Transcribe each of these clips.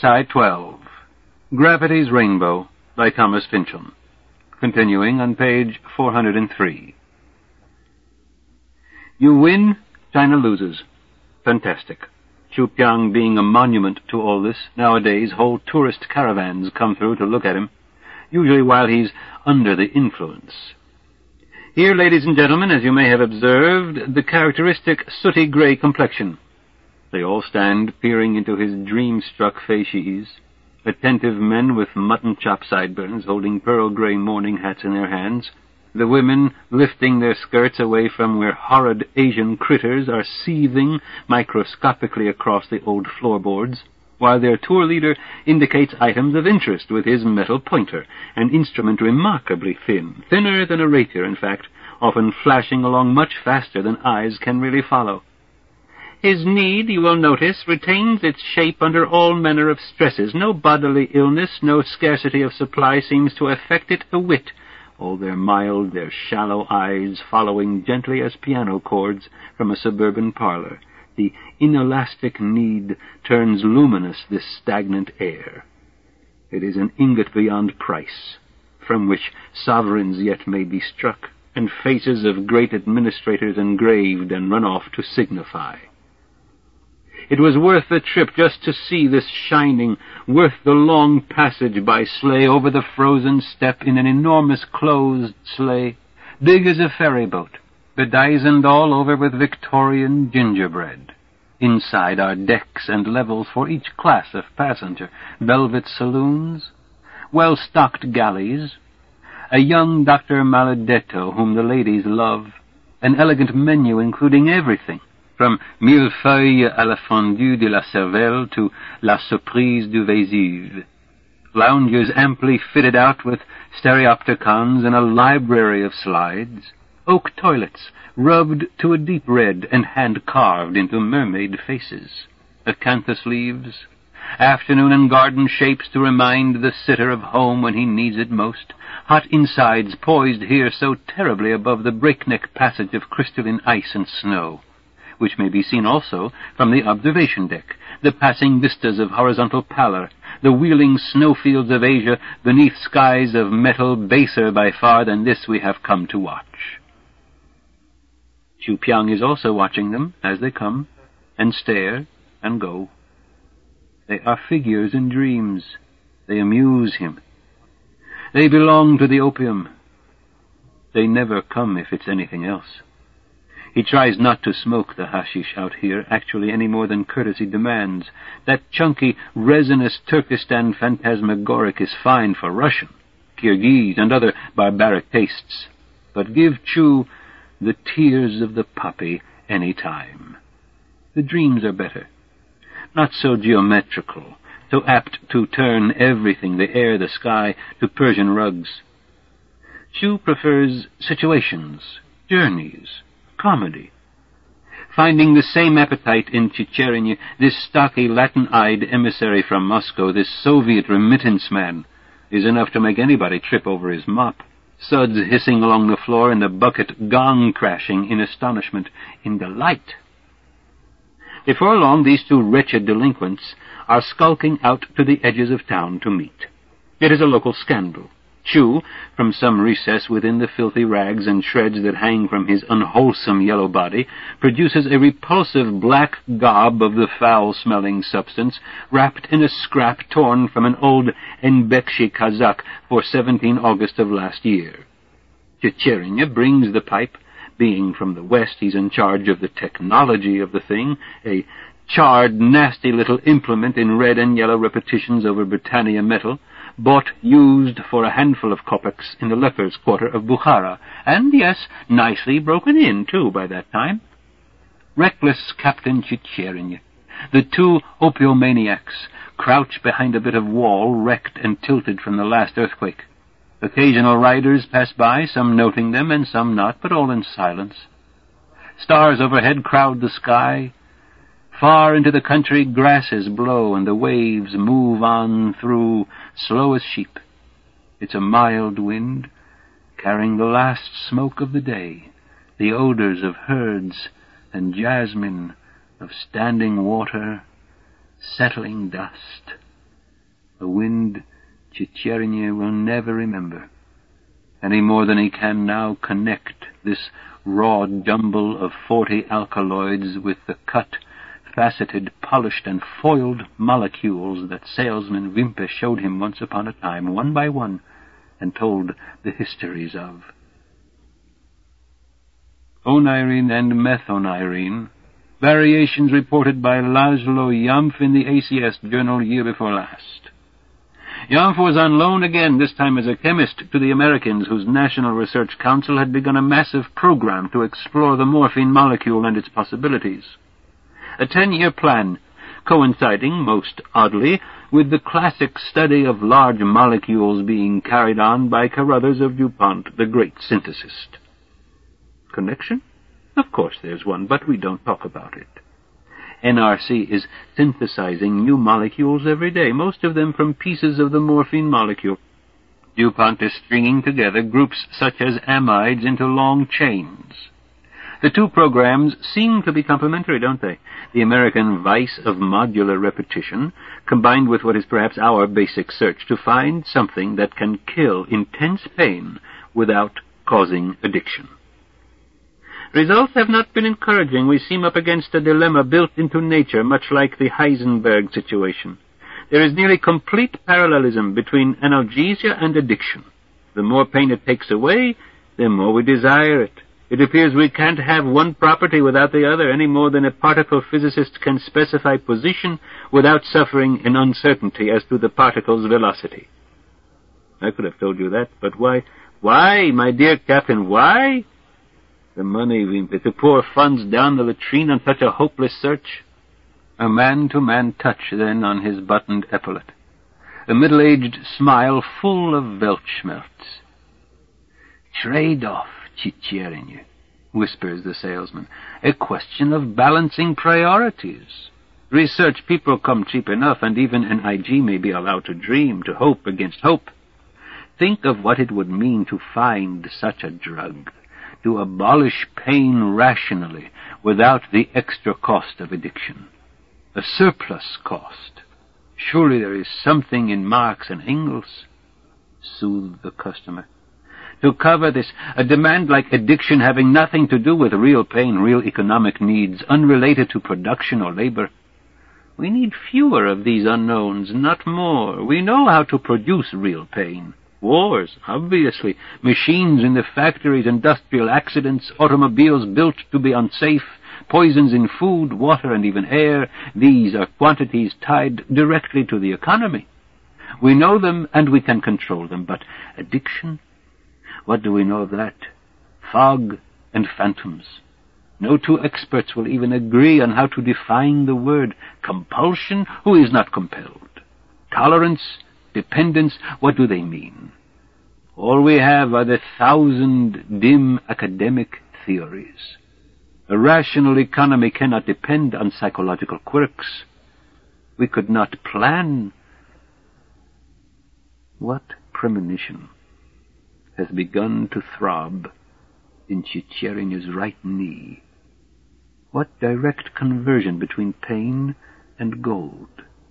Side 12. Gravity's Rainbow by Thomas Pynchon. Continuing on page 403. You win, China loses. Fantastic. Chu Piang being a monument to all this, nowadays whole tourist caravans come through to look at him, usually while he's under the influence. Here, ladies and gentlemen, as you may have observed, the characteristic sooty grey complexion. They all stand peering into his dream-struck facies, attentive men with mutton-chop sideburns holding pearl-grey morning hats in their hands, the women lifting their skirts away from where horrid Asian critters are seething microscopically across the old floorboards, while their tour leader indicates items of interest with his metal pointer, an instrument remarkably thin, thinner than a rapier, in fact, often flashing along much faster than eyes can really follow. His need, you will notice, retains its shape under all manner of stresses. No bodily illness, no scarcity of supply seems to affect it a whit, all their mild, their shallow eyes following gently as piano chords from a suburban parlor. The inelastic need turns luminous this stagnant air. It is an ingot beyond price, from which sovereigns yet may be struck, and faces of great administrators engraved and run off to signify. It was worth the trip just to see this shining, worth the long passage by sleigh over the frozen steppe in an enormous closed sleigh, big as a ferry boat, bedizened all over with Victorian gingerbread. Inside are decks and levels for each class of passenger, velvet saloons, well-stocked galleys, a young Dr. Maledetto whom the ladies love, an elegant menu including everything, from millefeuille à la fondue de la Cervelle to la surprise du Vésuve. Loungers amply fitted out with stereopticons and a library of slides, oak toilets rubbed to a deep red and hand-carved into mermaid faces, acanthus leaves, afternoon and garden shapes to remind the sitter of home when he needs it most, hot insides poised here so terribly above the breakneck passage of crystalline ice and snow, which may be seen also from the observation deck, the passing vistas of horizontal pallor, the wheeling snowfields of Asia beneath skies of metal baser by far than this we have come to watch. Chu Piang is also watching them as they come, and stare, and go. They are figures in dreams. They amuse him. They belong to the opium. They never come if it's anything else. He tries not to smoke the hashish out here, actually any more than courtesy demands. That chunky, resinous Turkestan phantasmagoric is fine for Russian, Kyrgyz, and other barbaric tastes. But give Chu the tears of the poppy any time. The dreams are better. Not so geometrical, so apt to turn everything, the air, the sky, to Persian rugs. Chu prefers situations, journeys, comedy. Finding the same appetite in Chicherinye, this stocky Latin-eyed emissary from Moscow, this Soviet remittance man, is enough to make anybody trip over his mop. Suds hissing along the floor and the bucket gong crashing in astonishment, in delight. Before long, these two wretched delinquents are skulking out to the edges of town to meet. It is a local scandal. Chu, from some recess within the filthy rags and shreds that hang from his unwholesome yellow body, produces a repulsive black gob of the foul-smelling substance, wrapped in a scrap torn from an old Enbekshi Kazakh for 17 August of last year. Chicherinye brings the pipe. Being from the West, he's in charge of the technology of the thing, a charred, nasty little implement in red and yellow repetitions over Britannia metal, bought used for a handful of kopecks in the lepers' quarter of Bukhara, and, yes, nicely broken in, too, by that time. Reckless Captain Chicherinye. The two opiomaniacs crouch behind a bit of wall wrecked and tilted from the last earthquake. Occasional riders pass by, some noting them and some not, but all in silence. Stars overhead crowd the sky. Far into the country grasses blow and the waves move on through, slow as sheep. It's a mild wind, carrying the last smoke of the day, the odors of herds and jasmine, of standing water, settling dust. a wind Cicerone will never remember, any more than he can now connect this raw jumble of 40 alkaloids with the cut, faceted, polished, and foiled molecules that salesman Wimpe showed him once upon a time, one by one, and told the histories of. Onirine and methonirine, variations reported by Laszlo Yamf in the ACS Journal year before last. Yamf was on loan again, this time as a chemist, to the Americans, whose National Research Council had begun a massive program to explore the morphine molecule and its possibilities. A 10-year plan, coinciding, most oddly, with the classic study of large molecules being carried on by Carruthers of DuPont, the great synthesist. Connection? Of course there's one, but we don't talk about it. NRC is synthesizing new molecules every day, most of them from pieces of the morphine molecule. DuPont is stringing together groups such as amides into long chains. The two programs seem to be complementary, don't they? The American vice of modular repetition, combined with what is perhaps our basic search to find something that can kill intense pain without causing addiction. Results have not been encouraging. We seem up against a dilemma built into nature, much like the Heisenberg situation. There is nearly complete parallelism between analgesia and addiction. The more pain it takes away, the more we desire it. It appears we can't have one property without the other, any more than a particle physicist can specify position without suffering an uncertainty as to the particle's velocity. I could have told you that, but why? Why, my dear Captain, why? The money, Wimpe, to pour funds down the latrine on such a hopeless search. A man-to-man touch, then, on his buttoned epaulet. A middle-aged smile full of Weltschmerz. Trade-off, Cicerone, whispers the salesman. A question of balancing priorities. Research people come cheap enough, and even an IG may be allowed to dream, to hope against hope. Think of what it would mean to find such a drug, to abolish pain rationally without the extra cost of addiction. A surplus cost. Surely there is something in Marx and Engels. Soothe the customer. To cover this, a demand like addiction having nothing to do with real pain, real economic needs, unrelated to production or labor. We need fewer of these unknowns, not more. We know how to produce real pain. Wars, obviously. Machines in the factories, industrial accidents, automobiles built to be unsafe, poisons in food, water, and even air. These are quantities tied directly to the economy. We know them and we can control them, but addiction? What do we know of that? Fog and phantoms. No two experts will even agree on how to define the word. Compulsion? Who is not compelled? Tolerance? Dependence? What do they mean? All we have are the 1,000 dim academic theories. A rational economy cannot depend on psychological quirks. We could not plan. What premonition has begun to throb in Cicerone's right knee? What direct conversion between pain and gold?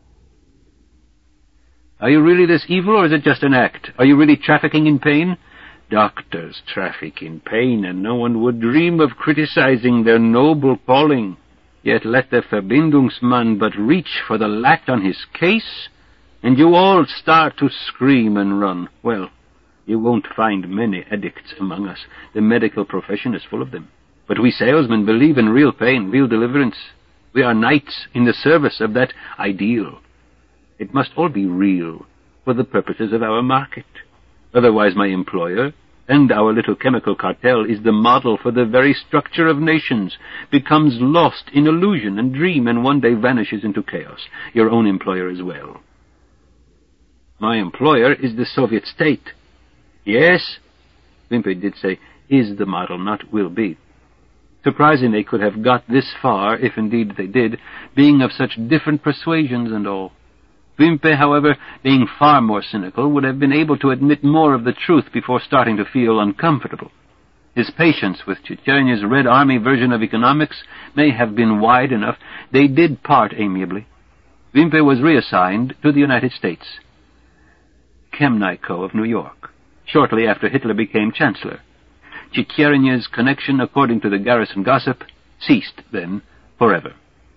Are you really this evil, or is it just an act? Are you really trafficking in pain? Doctors traffic in pain, and no one would dream of criticizing their noble calling. Yet let the Verbindungsmann but reach for the lact on his case, and you all start to scream and run. Well, you won't find many addicts among us. The medical profession is full of them. But we salesmen believe in real pain, real deliverance. We are knights in the service of that ideal. It must all be real for the purposes of our market. Otherwise my employer and our little chemical cartel is the model for the very structure of nations, becomes lost in illusion and dream, and one day vanishes into chaos. Your own employer as well. My employer is the Soviet state. Yes, Wimpe did say, is the model, not will be. Surprising they could have got this far, if indeed they did, being of such different persuasions and all. Wimpe, however, being far more cynical, would have been able to admit more of the truth before starting to feel uncomfortable. His patience with Cicerone's Red Army version of economics may have been wide enough. They did part amiably. Wimpe was reassigned to the United States. Chemniko of New York, shortly after Hitler became Chancellor. Tchetcherenya's connection, according to the garrison gossip, ceased then forever.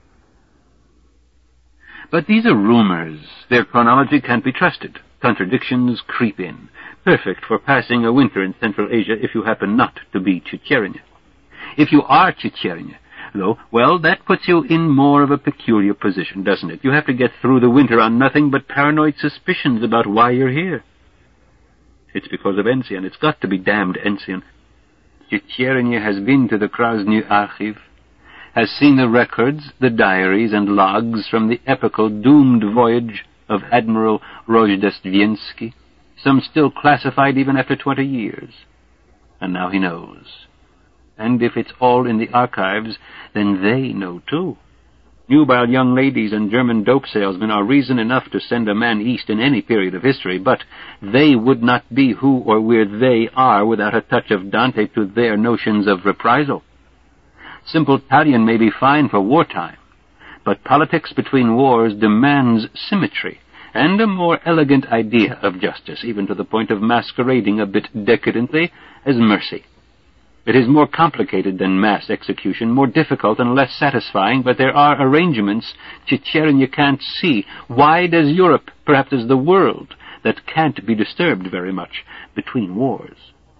But these are rumors. Their chronology can't be trusted. Contradictions creep in, perfect for passing a winter in Central Asia if you happen not to be Tchetcherenya. If you are Tchetcherenya, though, well, that puts you in more of a peculiar position, doesn't it? You have to get through the winter on nothing but paranoid suspicions about why you're here. It's because of Enzian. It's got to be damned Enzian. Tchetcherenya has been to the Krasny Archiv, has seen the records, the diaries and logs from the epical doomed voyage of Admiral Rozhdestvensky, some still classified even after 20 years. And now he knows. And if it's all in the archives, then they know too. Nubile young ladies and German dope salesmen are reason enough to send a man east in any period of history, but they would not be who or where they are without a touch of Dante to their notions of reprisal. Simple Talion may be fine for wartime, but politics between wars demands symmetry and a more elegant idea of justice, even to the point of masquerading a bit decadently as mercy. It is more complicated than mass execution, more difficult and less satisfying, but there are arrangements Tchetcherenya can't see. Wide as Europe, perhaps as the world, that can't be disturbed very much between wars.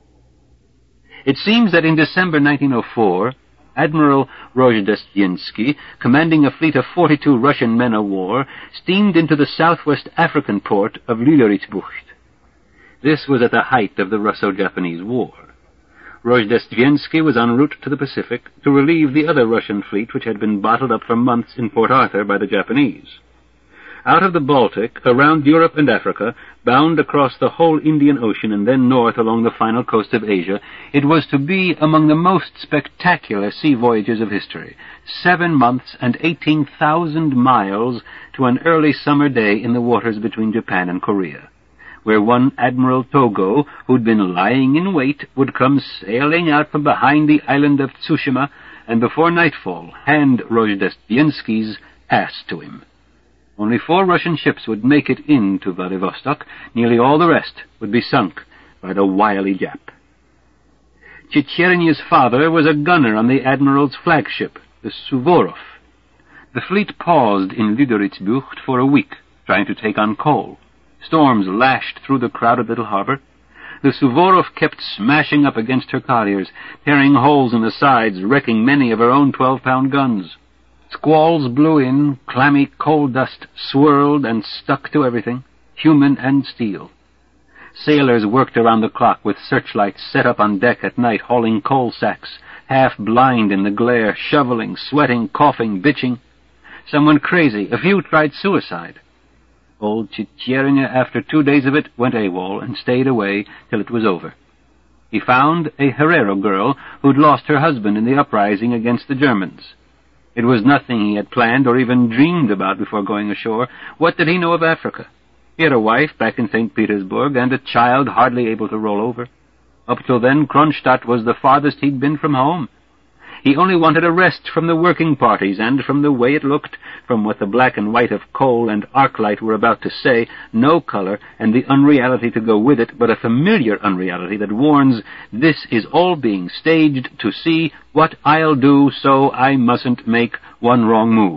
It seems that in December 1904, Admiral Rozhdestvensky, commanding a fleet of 42 Russian men-of-war, steamed into the southwest African port of Lüderitz-Bucht. This was at the height of the Russo-Japanese War. Rozhdestvensky was en route to the Pacific to relieve the other Russian fleet which had been bottled up for months in Port Arthur by the Japanese. Out of the Baltic, around Europe and Africa, bound across the whole Indian Ocean and then north along the final coast of Asia, it was to be among the most spectacular sea voyages of history. 7 months and 18,000 miles to an early summer day in the waters between Japan and Korea, where one Admiral Togo, who'd been lying in wait, would come sailing out from behind the island of Tsushima and before nightfall hand Rozhdestvensky's ass to him. Only 4 Russian ships would make it into Vladivostok. Nearly all the rest would be sunk by the wily Jap. Tchetcherenya's father was a gunner on the Admiral's flagship, the Suvorov. The fleet paused in Lüderitz-Bucht for a week, trying to take on coal. Storms lashed through the crowded little harbor. The Suvorov kept smashing up against her colliers, tearing holes in the sides, wrecking many of her own 12-pound guns. Squalls blew in, clammy coal dust swirled and stuck to everything, human and steel. Sailors worked around the clock with searchlights set up on deck at night, hauling coal sacks, half blind in the glare, shoveling, sweating, coughing, bitching. Some went crazy. A few tried suicide. Old Tchetcherenya, after 2 days of it, went AWOL and stayed away till it was over. He found a Herero girl who'd lost her husband in the uprising against the Germans. It was nothing he had planned or even dreamed about before going ashore. What did he know of Africa? He had a wife back in St. Petersburg and a child hardly able to roll over. Up till then, Kronstadt was the farthest he'd been from home. He only wanted a rest from the working parties and from the way it looked, from what the black and white of coal and arc-light were about to say, no color and the unreality to go with it, but a familiar unreality that warns, this is all being staged to see what I'll do so I mustn't make one wrong move.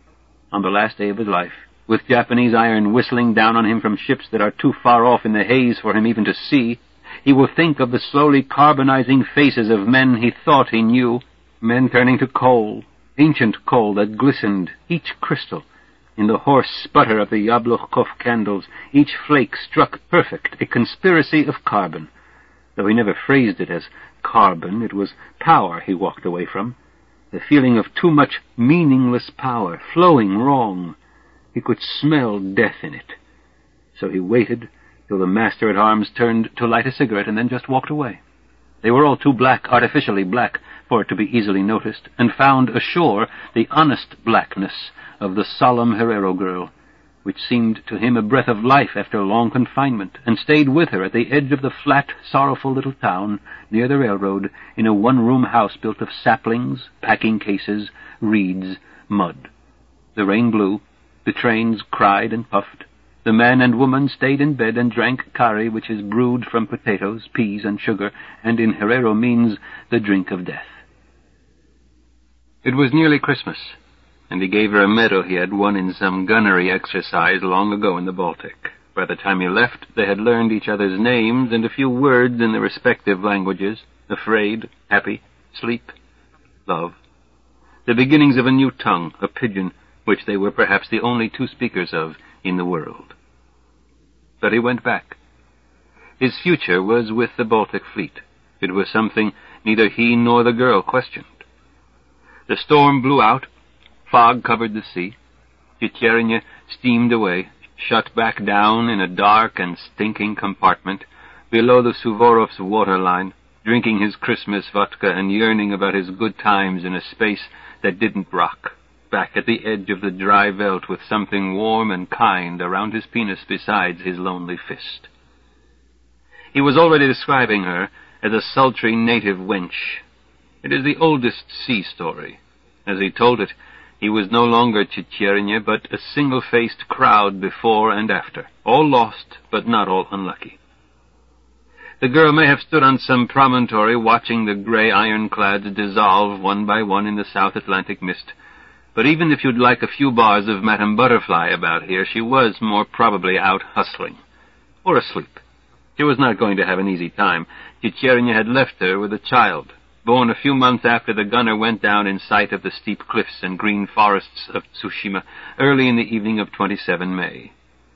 On the last day of his life, with Japanese iron whistling down on him from ships that are too far off in the haze for him even to see, he will think of the slowly carbonizing faces of men he thought he knew, men turning to coal, ancient coal that glistened, each crystal, in the hoarse sputter of the Yablochkov candles, each flake struck perfect, a conspiracy of carbon. Though he never phrased it as carbon, it was power he walked away from, the feeling of too much meaningless power, flowing wrong. He could smell death in it. So he waited till the master-at-arms turned to light a cigarette and then just walked away. They were all too black, artificially black, for it to be easily noticed, and found ashore the honest blackness of the solemn Herero girl, which seemed to him a breath of life after long confinement, and stayed with her at the edge of the flat, sorrowful little town near the railroad in a one-room house built of saplings, packing cases, reeds, mud. The rain blew, the trains cried and puffed, The man and woman stayed in bed and drank curry, which is brewed from potatoes, peas, and sugar, and in Herero means the drink of death. It was nearly Christmas, and he gave her a medal he had won in some gunnery exercise long ago in the Baltic. By the time he left, they had learned each other's names and a few words in their respective languages: afraid, happy, sleep, love. The beginnings of a new tongue, a pidgin, which they were perhaps the only two speakers of in the world. But he went back. His future was with the Baltic fleet. It was something neither he nor the girl questioned. The storm blew out. Fog covered the sea. Chicherinye steamed away, shut back down in a dark and stinking compartment below the Suvorov's waterline, drinking his Christmas vodka and yearning about his good times in a space that didn't rock, back at the edge of the dry veldt with something warm and kind around his penis besides his lonely fist. He was already describing her as a sultry native wench. It is the oldest sea story. As he told it, he was no longer Chicherinye, but a single-faced crowd before and after, all lost, but not all unlucky. The girl may have stood on some promontory watching the grey ironclads dissolve one by one in the South Atlantic mist, but even if you'd like a few bars of Madame Butterfly about here, she was more probably out hustling, or asleep. She was not going to have an easy time. Chicherinye had left her with a child, born a few months after the gunner went down in sight of the steep cliffs and green forests of Tsushima early in the evening of 27 May.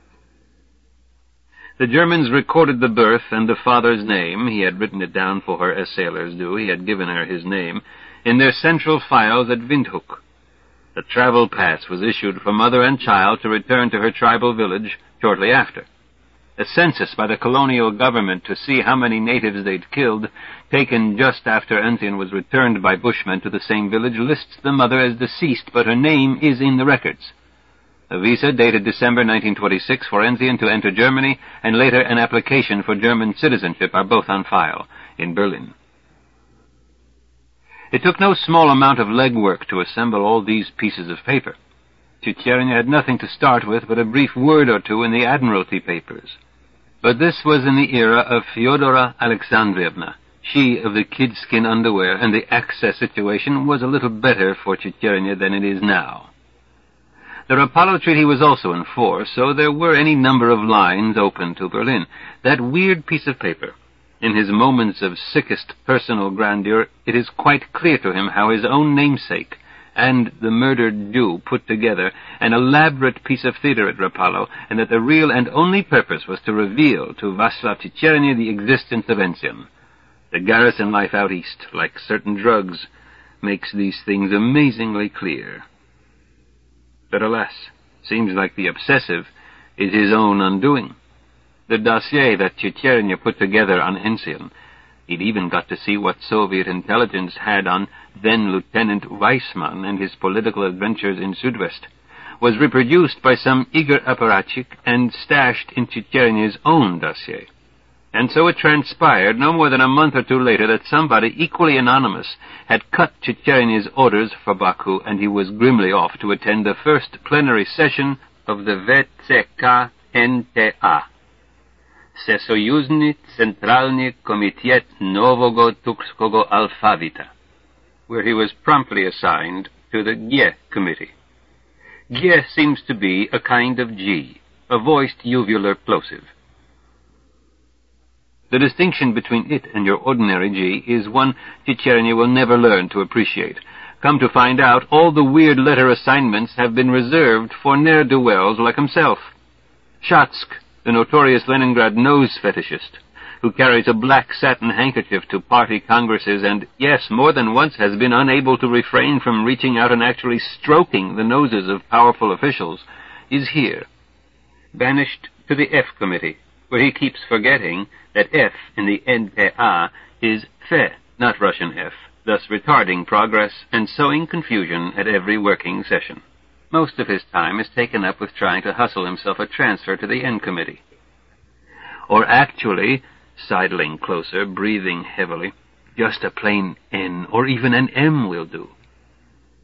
The Germans recorded the birth and the father's name — he had written it down for her as sailors do, he had given her his name — in their central files at Windhoek. A travel pass was issued for mother and child to return to her tribal village shortly after. A census by the colonial government to see how many natives they'd killed, taken just after Enzian was returned by Bushmen to the same village, lists the mother as deceased, but her name is in the records. A visa dated December 1926 for Enzian to enter Germany, and later an application for German citizenship are both on file in Berlin. It took no small amount of legwork to assemble all these pieces of paper. Chicherinye had nothing to start with but a brief word or two in the Admiralty papers. But this was in the era of Fyodora Alexandrievna, she of the kidskin underwear, and the access situation was a little better for Chicherinye than it is now. The Rapallo Treaty was also in force, so there were any number of lines open to Berlin. That weird piece of paper. In his moments of sickest personal grandeur, it is quite clear to him how his own namesake and the murdered Jew put together an elaborate piece of theater at Rapallo, and that the real and only purpose was to reveal to Václav Chicherinye the existence of Enzian. The garrison life out east, like certain drugs, makes these things amazingly clear. But alas, seems like the obsessive is his own undoing. The dossier that Chicherinye put together on Enzian — he'd even got to see what Soviet intelligence had on then-Lieutenant Weissmann and his political adventures in Sudwest — was reproduced by some eager apparatchik and stashed in Chicherinye's own dossier. And so it transpired no more than a month or two later that somebody equally anonymous had cut Chicherinye's orders for Baku, and he was grimly off to attend the first plenary session of the VCK-NTA, Всесоюзний Центральный Комитет Нового Turkskogo Alfavita, where he was promptly assigned to the G committee. G seems to be a kind of G, a voiced uvular plosive. The distinction between it and your ordinary G is one Chicherinye will never learn to appreciate. Come to find out, all the weird letter assignments have been reserved for ne'er-do-wells like himself. Shatsk, the notorious Leningrad nose fetishist, who carries a black satin handkerchief to party congresses and, yes, more than once has been unable to refrain from reaching out and actually stroking the noses of powerful officials, is here, banished to the F committee, where he keeps forgetting that F in the NPA is Fe, not Russian F, thus retarding progress and sowing confusion at every working session. Most of his time is taken up with trying to hustle himself a transfer to the N committee. Or actually, sidling closer, breathing heavily, just a plain N or even an M will do.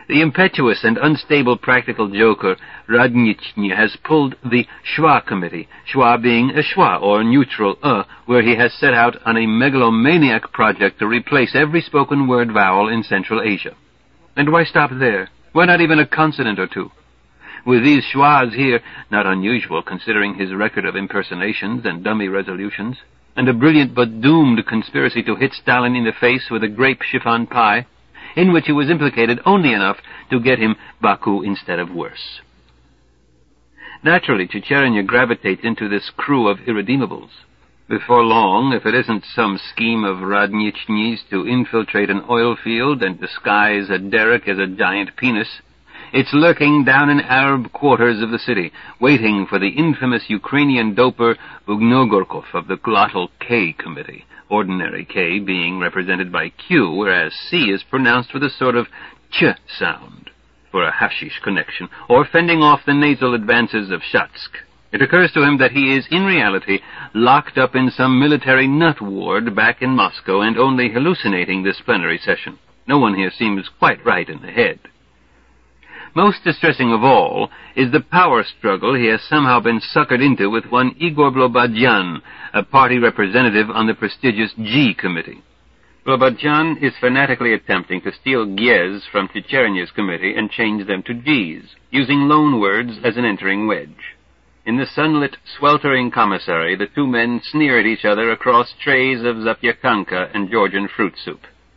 The impetuous and unstable practical joker Radničny has pulled the Schwa committee, Schwa being a Schwa, or neutral where he has set out on a megalomaniac project to replace every spoken word vowel in Central Asia. And why stop there? Why not even a consonant or two? With these Schwas here, not unusual considering his record of impersonations and dummy resolutions, and a brilliant but doomed conspiracy to hit Stalin in the face with a grape chiffon pie, in which he was implicated only enough to get him Baku instead of worse. Naturally, Chicherenya gravitates into this crew of irredeemables. Before long, if it isn't some scheme of Radničny's to infiltrate an oil field and disguise a derrick as a giant penis, it's lurking down in Arab quarters of the city, waiting for the infamous Ukrainian doper Bugnogorkov of the glottal K committee, ordinary K being represented by Q, whereas C is pronounced with a sort of ch sound, for a hashish connection, or fending off the nasal advances of Shatsk. It occurs to him that he is, in reality, locked up in some military nut ward back in Moscow and only hallucinating this plenary session. No one here seems quite right in the head. Most distressing of all is the power struggle he has somehow been suckered into with one Igor Blobadyan, a party representative on the prestigious G committee. Blobadyan is fanatically attempting to steal Gyes from Chicherenya's committee and change them to G's, using loan words as an entering wedge. In the sunlit, sweltering commissary, the two men sneer at each other across trays of zapyakanka and Georgian fruit soup.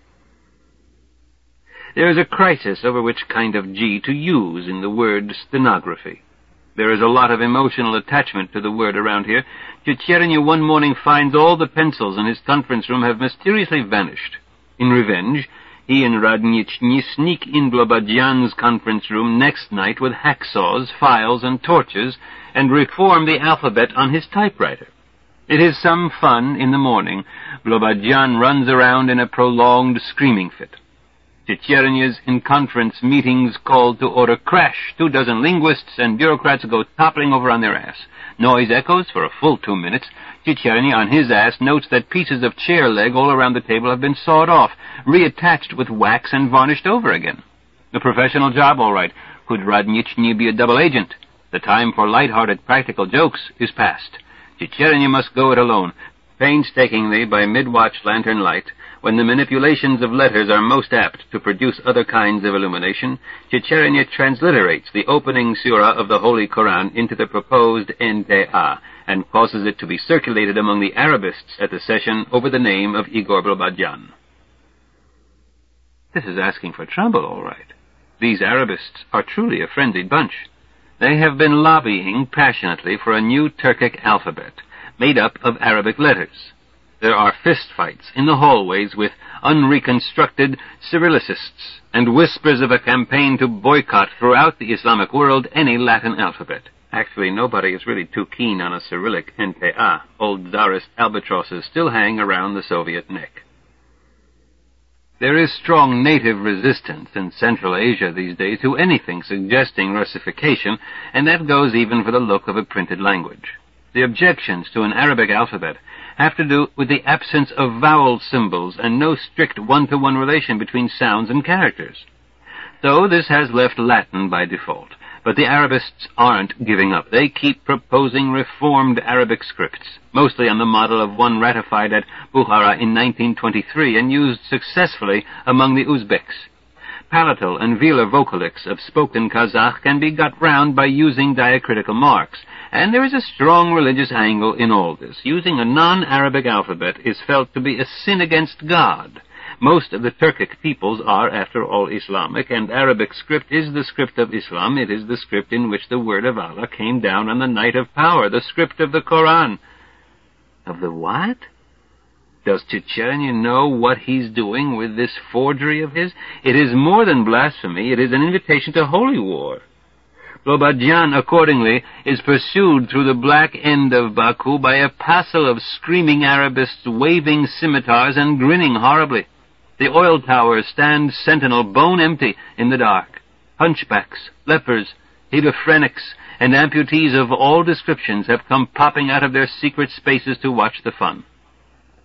There is a crisis over which kind of G to use in the word stenography. There is a lot of emotional attachment to the word around here. Chicherenya one morning finds all the pencils in his conference room have mysteriously vanished. In revenge, he and Radničny sneak in Blobadyan's conference room next night with hacksaws, files, and torches, and reform the alphabet on his typewriter. It is some fun in the morning. Blobadyan runs around in a prolonged screaming fit. Chicherenya's in-conference meetings called to order crash. 24 linguists and bureaucrats go toppling over on their ass. Noise echoes for a full 2 minutes. Chicherenya on his ass notes that pieces of chair leg all around the table have been sawed off, reattached with wax and varnished over again. A professional job, all right. Could Radničny be a double agent? The time for light-hearted practical jokes is past. Chicherenya must go it alone, painstakingly by mid-watch lantern light. When the manipulations of letters are most apt to produce other kinds of illumination, Chicherenya transliterates the opening surah of the Holy Koran into the proposed NTA and causes it to be circulated among the Arabists at the session over the name of Igor Blobadyan. This is asking for trouble, all right. These Arabists are truly a frenzied bunch. They have been lobbying passionately for a new Turkic alphabet, made up of Arabic letters. There are fistfights in the hallways with unreconstructed Cyrillicists and whispers of a campaign to boycott throughout the Islamic world any Latin alphabet. Actually, nobody is really too keen on a Cyrillic NTA. Old Tsarist albatrosses still hang around the Soviet neck. There is strong native resistance in Central Asia these days to anything suggesting Russification, and that goes even for the look of a printed language. The objections to an Arabic alphabet have to do with the absence of vowel symbols and no strict one-to-one relation between sounds and characters. So this has left Latin by default. But the Arabists aren't giving up. They keep proposing reformed Arabic scripts, mostly on the model of one ratified at Bukhara in 1923 and used successfully among the Uzbeks. Palatal and velar vocalics of spoken Kazakh can be got round by using diacritical marks, and there is a strong religious angle in all this. Using a non-Arabic alphabet is felt to be a sin against God. Most of the Turkic peoples are, after all, Islamic, and Arabic script is the script of Islam. It is the script in which the word of Allah came down on the night of power, the script of the Koran. Of the what? Does Chicherenya know what he's doing with this forgery of his? It is more than blasphemy. It is an invitation to holy war. Blobadyan, accordingly, is pursued through the black end of Baku by a passel of screaming Arabists waving scimitars and grinning horribly. The oil towers stand sentinel bone-empty in the dark. Hunchbacks, lepers, hebephrenics, and amputees of all descriptions have come popping out of their secret spaces to watch the fun.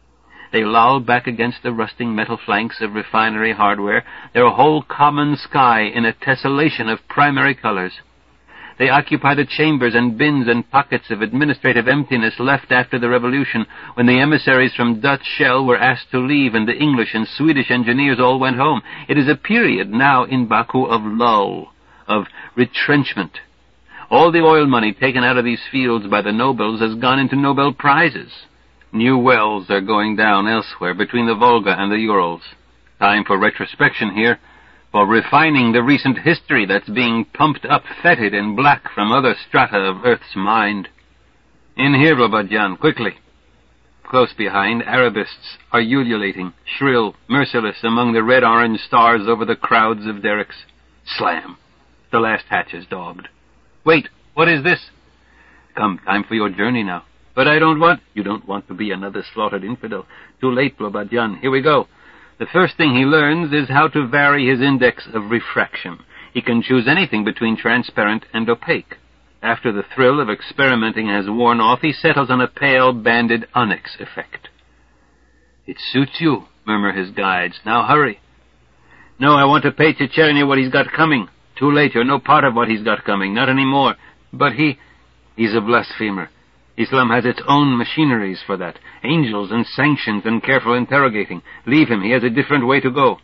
They loll back against the rusting metal flanks of refinery hardware, their whole common sky in a tessellation of primary colors. They occupy the chambers and bins and pockets of administrative emptiness left after the revolution, when the emissaries from Dutch Shell were asked to leave and the English and Swedish engineers all went home. It is a period now in Baku of lull, of retrenchment. All the oil money taken out of these fields by the nobles has gone into Nobel Prizes. New wells are going down elsewhere between the Volga and the Urals. Time for retrospection here, for refining the recent history that's being pumped up fetid and black from other strata of Earth's mind. In here, Slobodyan, quickly. Close behind, Arabists are ululating, shrill, merciless among the red-orange stars over the crowds of derricks. Slam! The last hatch is dogged. Wait, what is this? Come, time for your journey now. But I don't want... You don't want to be another slaughtered infidel. Too late, Slobodyan. Here we go. The first thing he learns is how to vary his index of refraction. He can choose anything between transparent and opaque. After the thrill of experimenting has worn off, he settles on a pale, banded onyx effect. It suits you, murmur his guides. Now hurry. No, I want to pay Chicherny what he's got coming. Too late, you're no part of what he's got coming, not anymore. But he's a blasphemer. Islam has its own machineries for that. Angels and sanctions and careful interrogating. Leave him, he has a different way to go.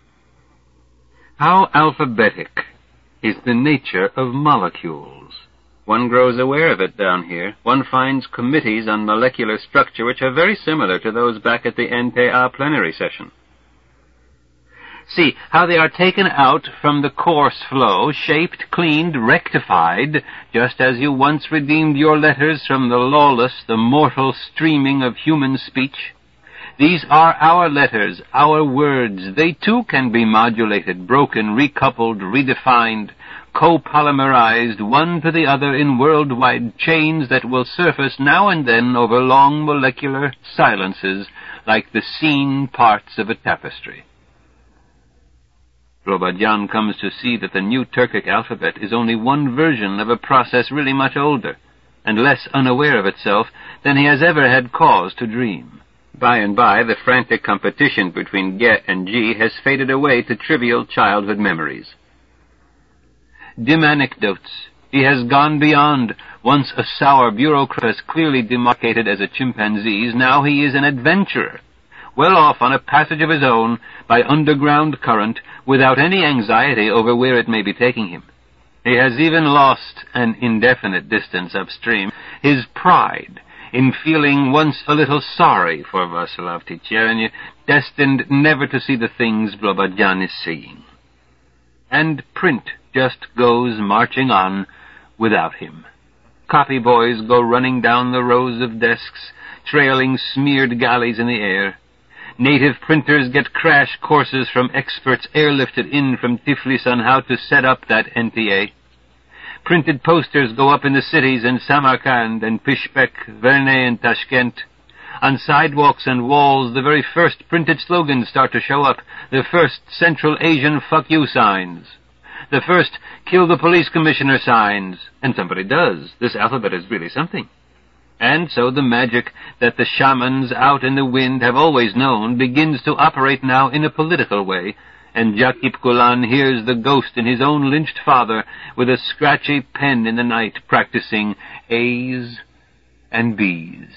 How alphabetic is the nature of molecules? One grows aware of it down here. One finds committees on molecular structure which are very similar to those back at the NTA plenary session. See how they are taken out from the coarse flow, shaped, cleaned, rectified, just as you once redeemed your letters from the lawless, the mortal streaming of human speech. These are our letters, our words. They too can be modulated, broken, recoupled, redefined, copolymerized one to the other in worldwide chains that will surface now and then over long molecular silences like the seen parts of a tapestry. Slobodyan comes to see that the new Turkic alphabet is only one version of a process really much older, and less unaware of itself than he has ever had cause to dream. By and by, the frantic competition between Ge and G has faded away to trivial childhood memories. Dim anecdotes. He has gone beyond. Once a sour bureaucrat as clearly demarcated as a chimpanzee's, now he is an adventurer, well off on a passage of his own by underground current, without any anxiety over where it may be taking him. He has even lost an indefinite distance upstream his pride in feeling once a little sorry for Václav Chicherny, destined never to see the things Slobodyan is seeing. And print just goes marching on without him. Copy boys go running down the rows of desks, trailing smeared galleys in the air. Native printers get crash courses from experts airlifted in from Tiflis on how to set up that NTA. Printed posters go up in the cities in Samarkand and Pishpek, Verney and Tashkent. On sidewalks and walls, the very first printed slogans start to show up. The first Central Asian fuck you signs. The first kill the police commissioner signs. And somebody does. This alphabet is really something. And so the magic that the shamans out in the wind have always known begins to operate now in a political way, and Jakip Kulan hears the ghost in his own lynched father with a scratchy pen in the night practicing A's and B's.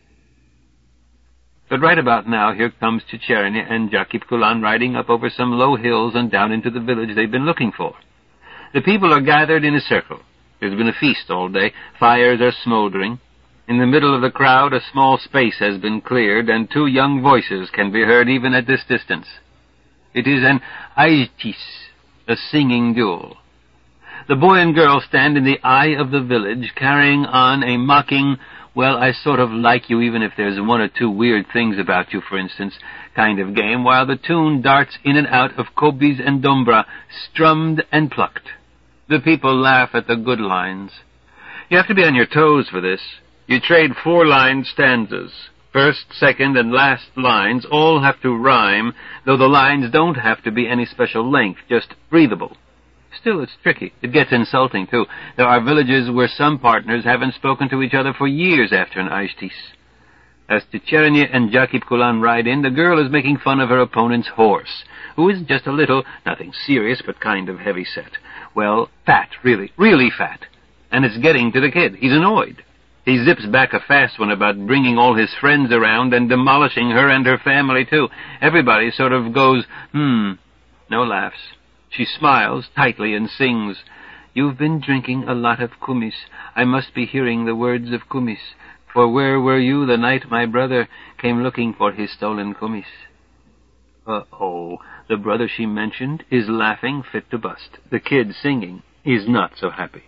But right about now, here comes Chicherny and Jakip Kulan riding up over some low hills and down into the village they've been looking for. The people are gathered in a circle. There's been a feast all day. Fires are smoldering. In the middle of the crowd, a small space has been cleared, and two young voices can be heard even at this distance. It is an aijtis, a singing duel. The boy and girl stand in the eye of the village, carrying on a mocking, well, I sort of like you even if there's one or two weird things about you, for instance, kind of game, while the tune darts in and out of Kobiz and Dombra, strummed and plucked. The people laugh at the good lines. You have to be on your toes for this. You trade 4-line stanzas. First, second, and last lines all have to rhyme, though the lines don't have to be any special length, just breathable. Still, it's tricky. It gets insulting, too. There are villages where some partners haven't spoken to each other for years after an aijtis. As Tchérénier and Jakib Kulan ride in, the girl is making fun of her opponent's horse, who is just a little, nothing serious, but kind of heavy-set. Well, fat, really fat. And it's getting to the kid. He's annoyed. He zips back a fast one about bringing all his friends around and demolishing her and her family, too. Everybody sort of goes, No laughs. She smiles tightly and sings, "You've been drinking a lot of kumis. I must be hearing the words of kumis. For where were you the night my brother came looking for his stolen kumis?" The brother she mentioned is laughing fit to bust. The kid singing is not so happy.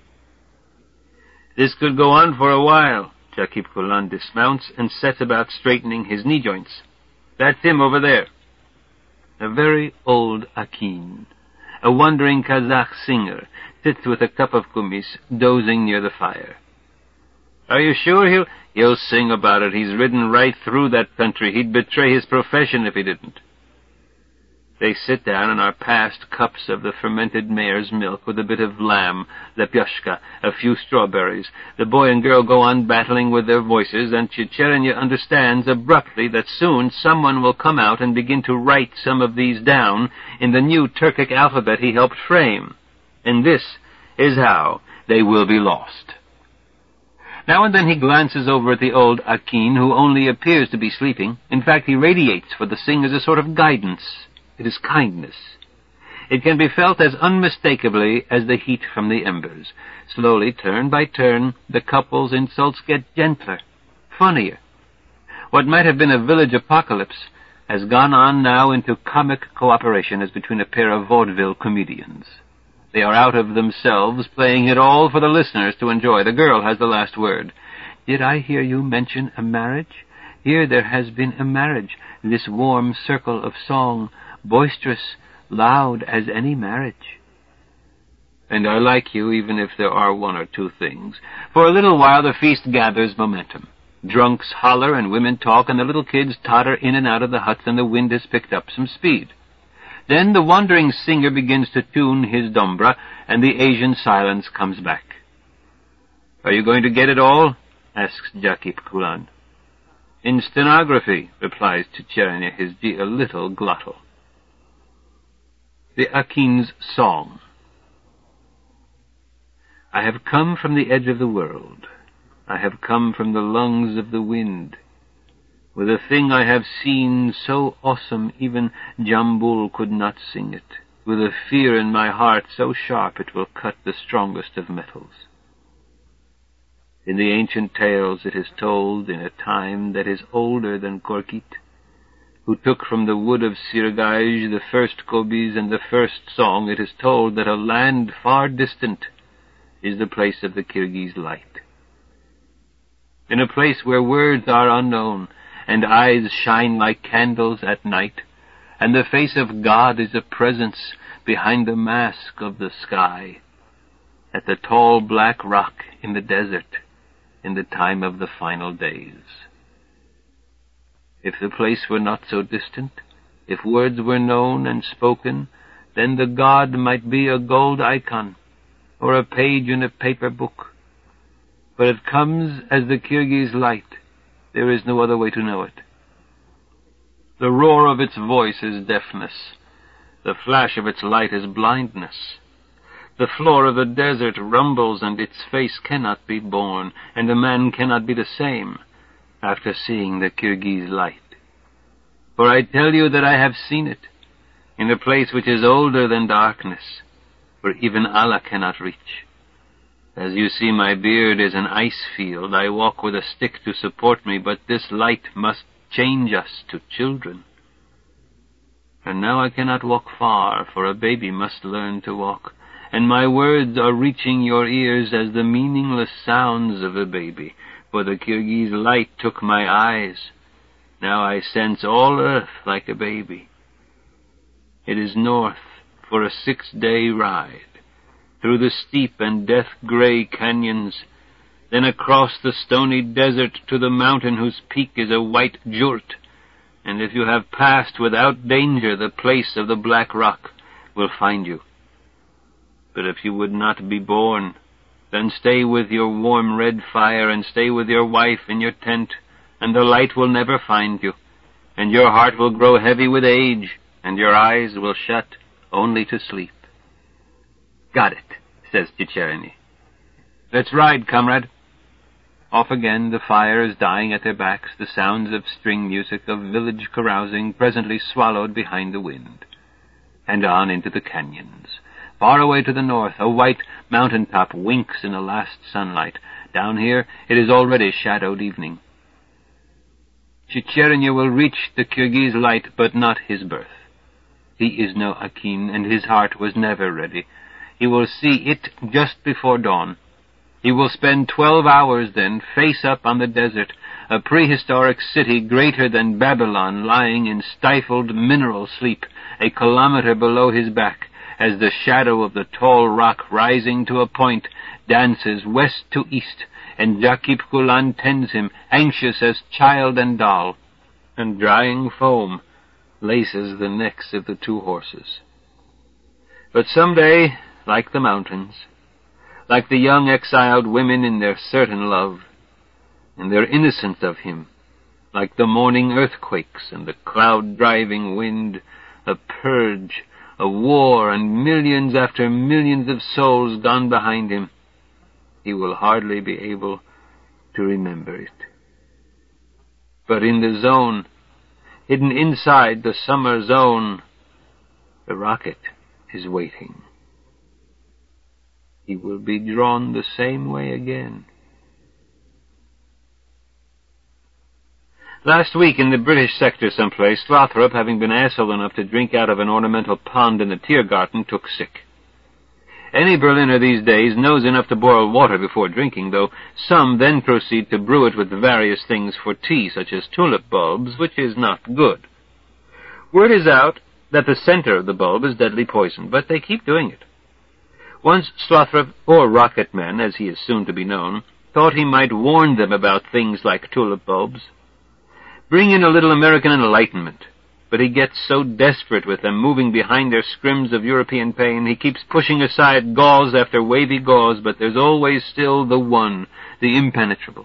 This could go on for a while. Jakib Kulan dismounts and sets about straightening his knee joints. That's him over there. A very old Akin, a wandering Kazakh singer, sits with a cup of kumis, dozing near the fire. Are you sure he'll sing about it? He's ridden right through that country. He'd betray his profession if he didn't. They sit down and are passed cups of the fermented mare's milk with a bit of lamb, lepyoshka, a few strawberries. The boy and girl go on battling with their voices, and Tchérénier understands abruptly that soon someone will come out and begin to write some of these down in the new Turkic alphabet he helped frame. And this is how they will be lost. Now and then he glances over at the old Akin, who only appears to be sleeping. In fact, he radiates for the singers a sort of guidance. It is kindness. It can be felt as unmistakably as the heat from the embers. Slowly, turn by turn, the couple's insults get gentler, funnier. What might have been a village apocalypse has gone on now into comic cooperation as between a pair of vaudeville comedians. They are out of themselves, playing it all for the listeners to enjoy. The girl has the last word. Did I hear you mention a marriage? Here there has been a marriage, this warm circle of song, boisterous, loud as any marriage. And I like you, even if there are one or two things. For a little while the feast gathers momentum. Drunks holler and women talk, and the little kids totter in and out of the huts, and the wind has picked up some speed. Then the wandering singer begins to tune his dombra, and the Asian silence comes back. Are you going to get it all? Asks Jakib Kulan. In stenography, replies Tchérénier, his dear little glottal. The Akin's Song. I have come from the edge of the world. I have come from the lungs of the wind. With a thing I have seen so awesome even Jambul could not sing it. With a fear in my heart so sharp it will cut the strongest of metals. In the ancient tales it is told in a time that is older than Korkit, who took from the wood of Sirgaj the first kobis and the first song, it is told that a land far distant is the place of the Kyrgyz light. In a place where words are unknown, and eyes shine like candles at night, and the face of God is a presence behind the mask of the sky, at the tall black rock in the desert, in the time of the final days. If the place were not so distant, if words were known and spoken, then the God might be a gold icon, or a page in a paper book. But it comes as the Kyrgyz light. There is no other way to know it. The roar of its voice is deafness. The flash of its light is blindness. The floor of the desert rumbles, and its face cannot be borne, and a man cannot be the same after seeing the Kyrgyz light. For I tell you that I have seen it, in a place which is older than darkness, where even Allah cannot reach. As you see, my beard is an ice field. I walk with a stick to support me, but this light must change us to children. And now I cannot walk far, for a baby must learn to walk, and my words are reaching your ears as the meaningless sounds of a baby, for the Kyrgyz light took my eyes. Now I sense all earth like a baby. It is north for a 6-day ride, through the steep and death-gray canyons, then across the stony desert to the mountain whose peak is a white jurt, and if you have passed without danger, the place of the black rock will find you. But if you would not be born, then stay with your warm red fire, and stay with your wife in your tent, and the light will never find you, and your heart will grow heavy with age, and your eyes will shut only to sleep." "Got it," says Cicerone. "Let's ride, comrade." Off again, the fire is dying at their backs, the sounds of string music, of village carousing, presently swallowed behind the wind. And on into the canyons. Far away to the north, a white mountain top winks in the last sunlight. Down here, it is already shadowed evening. Cicerone will reach the Kirghiz light, but not his birth. He is no Akin, and his heart was never ready. He will see it just before dawn. He will spend 12 hours then, face up on the desert, a prehistoric city greater than Babylon lying in stifled mineral sleep, a kilometer below his back, as the shadow of the tall rock rising to a point dances west to east, and Jakib Kulan tends him, anxious as child and doll, and drying foam laces the necks of the two horses. But some day, like the mountains, like the young exiled women in their certain love, in their innocence of him, like the morning earthquakes and the cloud-driving wind, a purge, a war, and millions after millions of souls gone behind him, he will hardly be able to remember it. But in the zone, hidden inside the summer zone, the rocket is waiting. He will be drawn the same way again. Last week in the British sector someplace, Slothrop, having been asshole enough to drink out of an ornamental pond in the Tiergarten, took sick. Any Berliner these days knows enough to boil water before drinking, though some then proceed to brew it with various things for tea, such as tulip bulbs, which is not good. Word is out that the center of the bulb is deadly poison, but they keep doing it. Once Slothrop, or Rocketman, as he is soon to be known, thought he might warn them about things like tulip bulbs. Bring in a little American enlightenment. But he gets so desperate with them, moving behind their scrims of European pain, he keeps pushing aside gauze after wavy gauze, but there's always still the one, the impenetrable.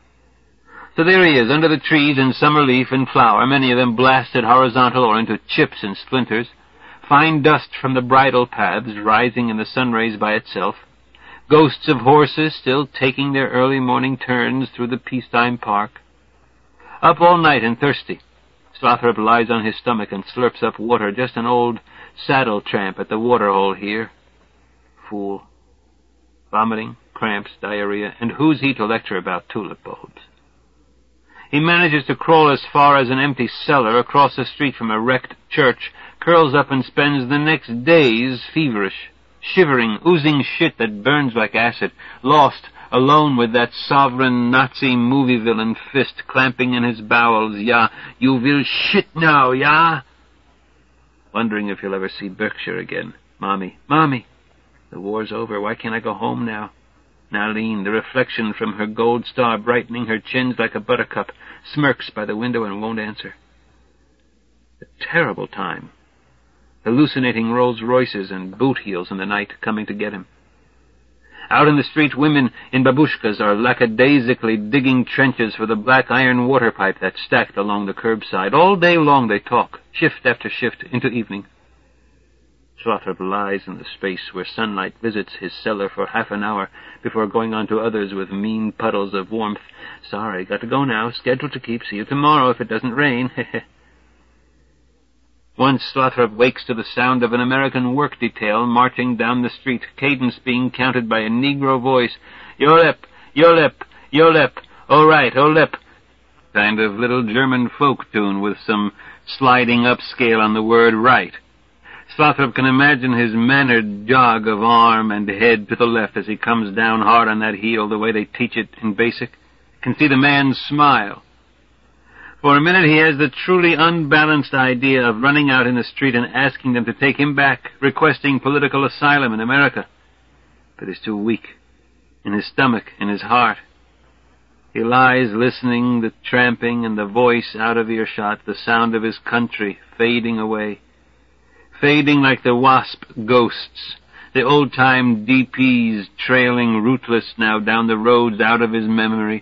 So there he is, under the trees in summer leaf and flower, many of them blasted horizontal or into chips and splinters, fine dust from the bridle paths rising in the sun rays by itself, ghosts of horses still taking their early morning turns through the peacetime park. Up all night and thirsty, Slothrop lies on his stomach and slurps up water, just an old saddle tramp at the waterhole here. Fool. Vomiting, cramps, diarrhea, and who's he to lecture about tulip bulbs? He manages to crawl as far as an empty cellar across the street from a wrecked church, curls up and spends the next days feverish, shivering, oozing shit that burns like acid, lost, alone with that sovereign Nazi movie villain fist clamping in his bowels. "Ja, you will shit now, ja?" Wondering if he'll ever see Berkshire again. "Mommy, Mommy, the war's over. Why can't I go home now?" Nalene, the reflection from her gold star brightening her chins like a buttercup, smirks by the window and won't answer. A terrible time. Hallucinating Rolls Royces and boot heels in the night coming to get him. Out in the street, women in babushkas are lackadaisically digging trenches for the black iron water pipe that's stacked along the curbside. All day long they talk, shift after shift, into evening. Slothrop lies in the space where sunlight visits his cellar for half an hour before going on to others with mean puddles of warmth. "Sorry, got to go now. Scheduled to keep. See you tomorrow if it doesn't rain." Once Slothrop wakes to the sound of an American work detail marching down the street, cadence being counted by a Negro voice. "Yolep, Yolep, Yolep, all right, Olep." Kind of little German folk tune with some sliding upscale on the word right. Slothrop can imagine his mannered jog of arm and head to the left as he comes down hard on that heel the way they teach it in basic. Can see the man smile. For a minute he has the truly unbalanced idea of running out in the street and asking them to take him back, requesting political asylum in America. But he's too weak. In his stomach, in his heart. He lies listening, the tramping and the voice out of earshot, the sound of his country fading away. Fading like the wasp ghosts, the old-time DPs trailing rootless now down the roads out of his memory,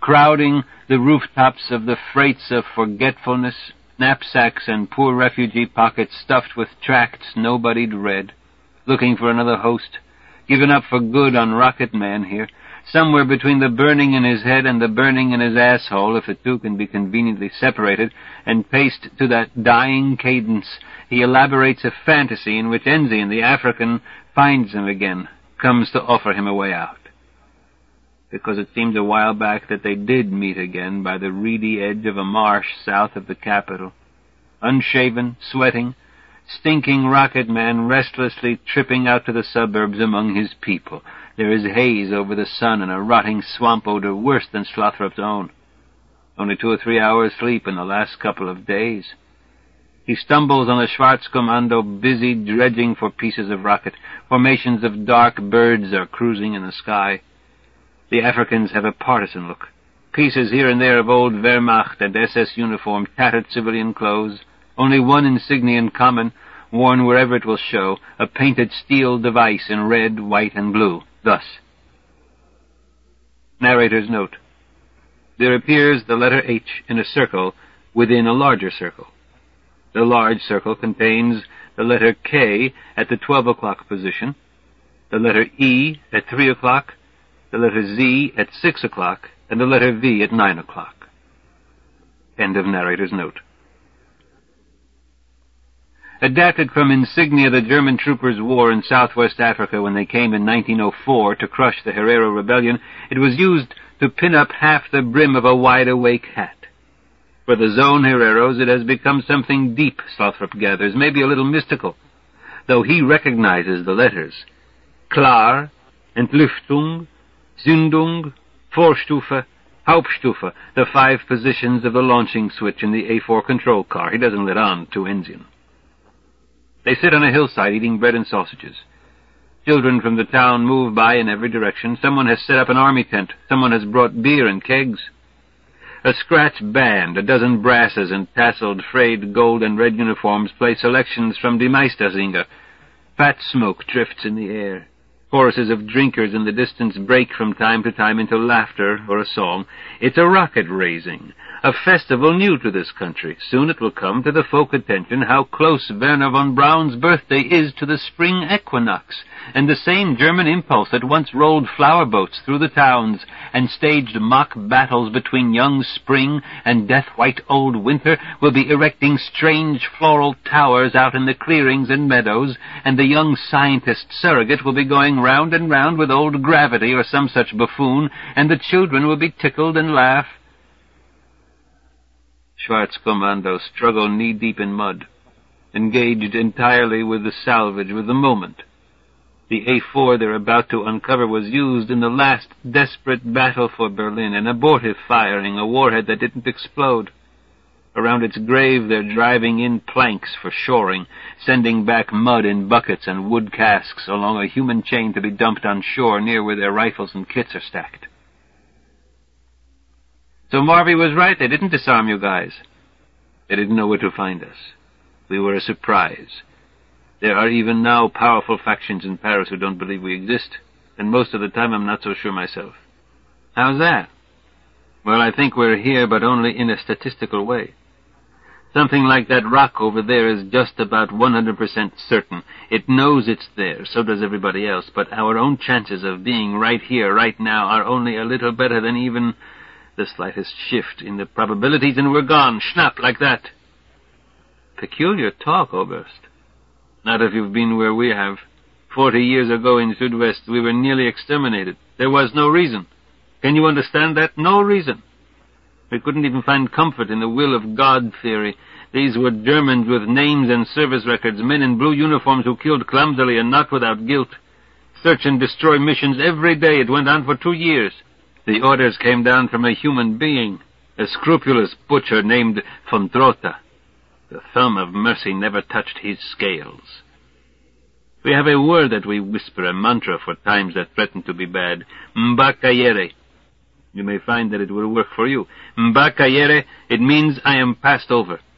crowding the rooftops of the freights of forgetfulness, knapsacks and poor refugee pockets stuffed with tracts nobodied read, looking for another host, given up for good on Rocket Man here, somewhere between the burning in his head and the burning in his asshole, if the two can be conveniently separated, and paced to that dying cadence, he elaborates a fantasy in which Enzian, the African, finds him again, comes to offer him a way out. Because it seemed a while back that they did meet again by the reedy edge of a marsh south of the capital. Unshaven, sweating, stinking Rocket Man restlessly tripping out to the suburbs among his people. There is haze over the sun and a rotting swamp odor worse than Slothrop's own. Only 2 or 3 hours sleep in the last couple of days. He stumbles on the Schwarzkommando busy dredging for pieces of rocket. Formations of dark birds are cruising in the sky. The Africans have a partisan look. Pieces here and there of old Wehrmacht and SS uniform, tattered civilian clothes, only one insignia in common, worn wherever it will show, a painted steel device in red, white, and blue. Thus. Narrator's note. There appears the letter H in a circle within a larger circle. The large circle contains the letter K at the 12 o'clock position, the letter E at 3 o'clock, the letter Z at 6 o'clock, and the letter V at 9 o'clock. End of narrator's note. Adapted from insignia the German troopers wore in southwest Africa when they came in 1904 to crush the Herero rebellion, it was used to pin up half the brim of a wide-awake hat. For the Zone Hereros it has become something deep, Slothrop gathers, maybe a little mystical, though he recognizes the letters. Klar, Entlüftung, Zündung, Vorstufe, Hauptstufe, the 5 positions of the launching switch in the A4 control car. He doesn't let on to Enzian. They sit on a hillside eating bread and sausages. Children from the town move by in every direction. Someone has set up an army tent. Someone has brought beer and kegs. A scratch band, a dozen brasses in tasseled, frayed gold and red uniforms play selections from Die Meistersinger. Fat smoke drifts in the air. Choruses of drinkers in the distance break from time to time into laughter or a song. It's a rocket-raising, a festival new to this country. Soon it will come to the folk attention how close Werner von Braun's birthday is to the spring equinox, and the same German impulse that once rolled flower boats through the towns and staged mock battles between young spring and death-white old winter will be erecting strange floral towers out in the clearings and meadows, and the young scientist surrogate will be going round and round with old Gravity or some such buffoon, and the children will be tickled and laugh. Schwarzkommando struggle knee-deep in mud, engaged entirely with the salvage, with the moment. The A4 they're about to uncover was used in the last desperate battle for Berlin, an abortive firing, a warhead that didn't explode. Around its grave they're driving in planks for shoring, sending back mud in buckets and wood casks along a human chain to be dumped on shore near where their rifles and kits are stacked. So Marvy was right, they didn't disarm you guys. They didn't know where to find us. We were a surprise. There are even now powerful factions in Paris who don't believe we exist, and most of the time I'm not so sure myself. How's that? Well, I think we're here, but only in a statistical way. Something like that rock over there is just about 100% certain. It knows it's there, so does everybody else, but our own chances of being right here, right now, are only a little better than even the slightest shift in the probabilities, and we're gone, schnapp, like that. Peculiar talk, Oberst. Not if you've been where we have. 40 years ago in Südwest, we were nearly exterminated. There was no reason. Can you understand that? No reason. We couldn't even find comfort in the will of God theory. These were Germans with names and service records, men in blue uniforms who killed clumsily and not without guilt. Search and destroy missions every day. It went on for 2 years. The orders came down from a human being, a scrupulous butcher named von Trotha. The thumb of mercy never touched his scales. We have a word that we whisper, a mantra for times that threaten to be bad. Mbakayere. You may find that it will work for you. Mbakayere, it means I am passed over.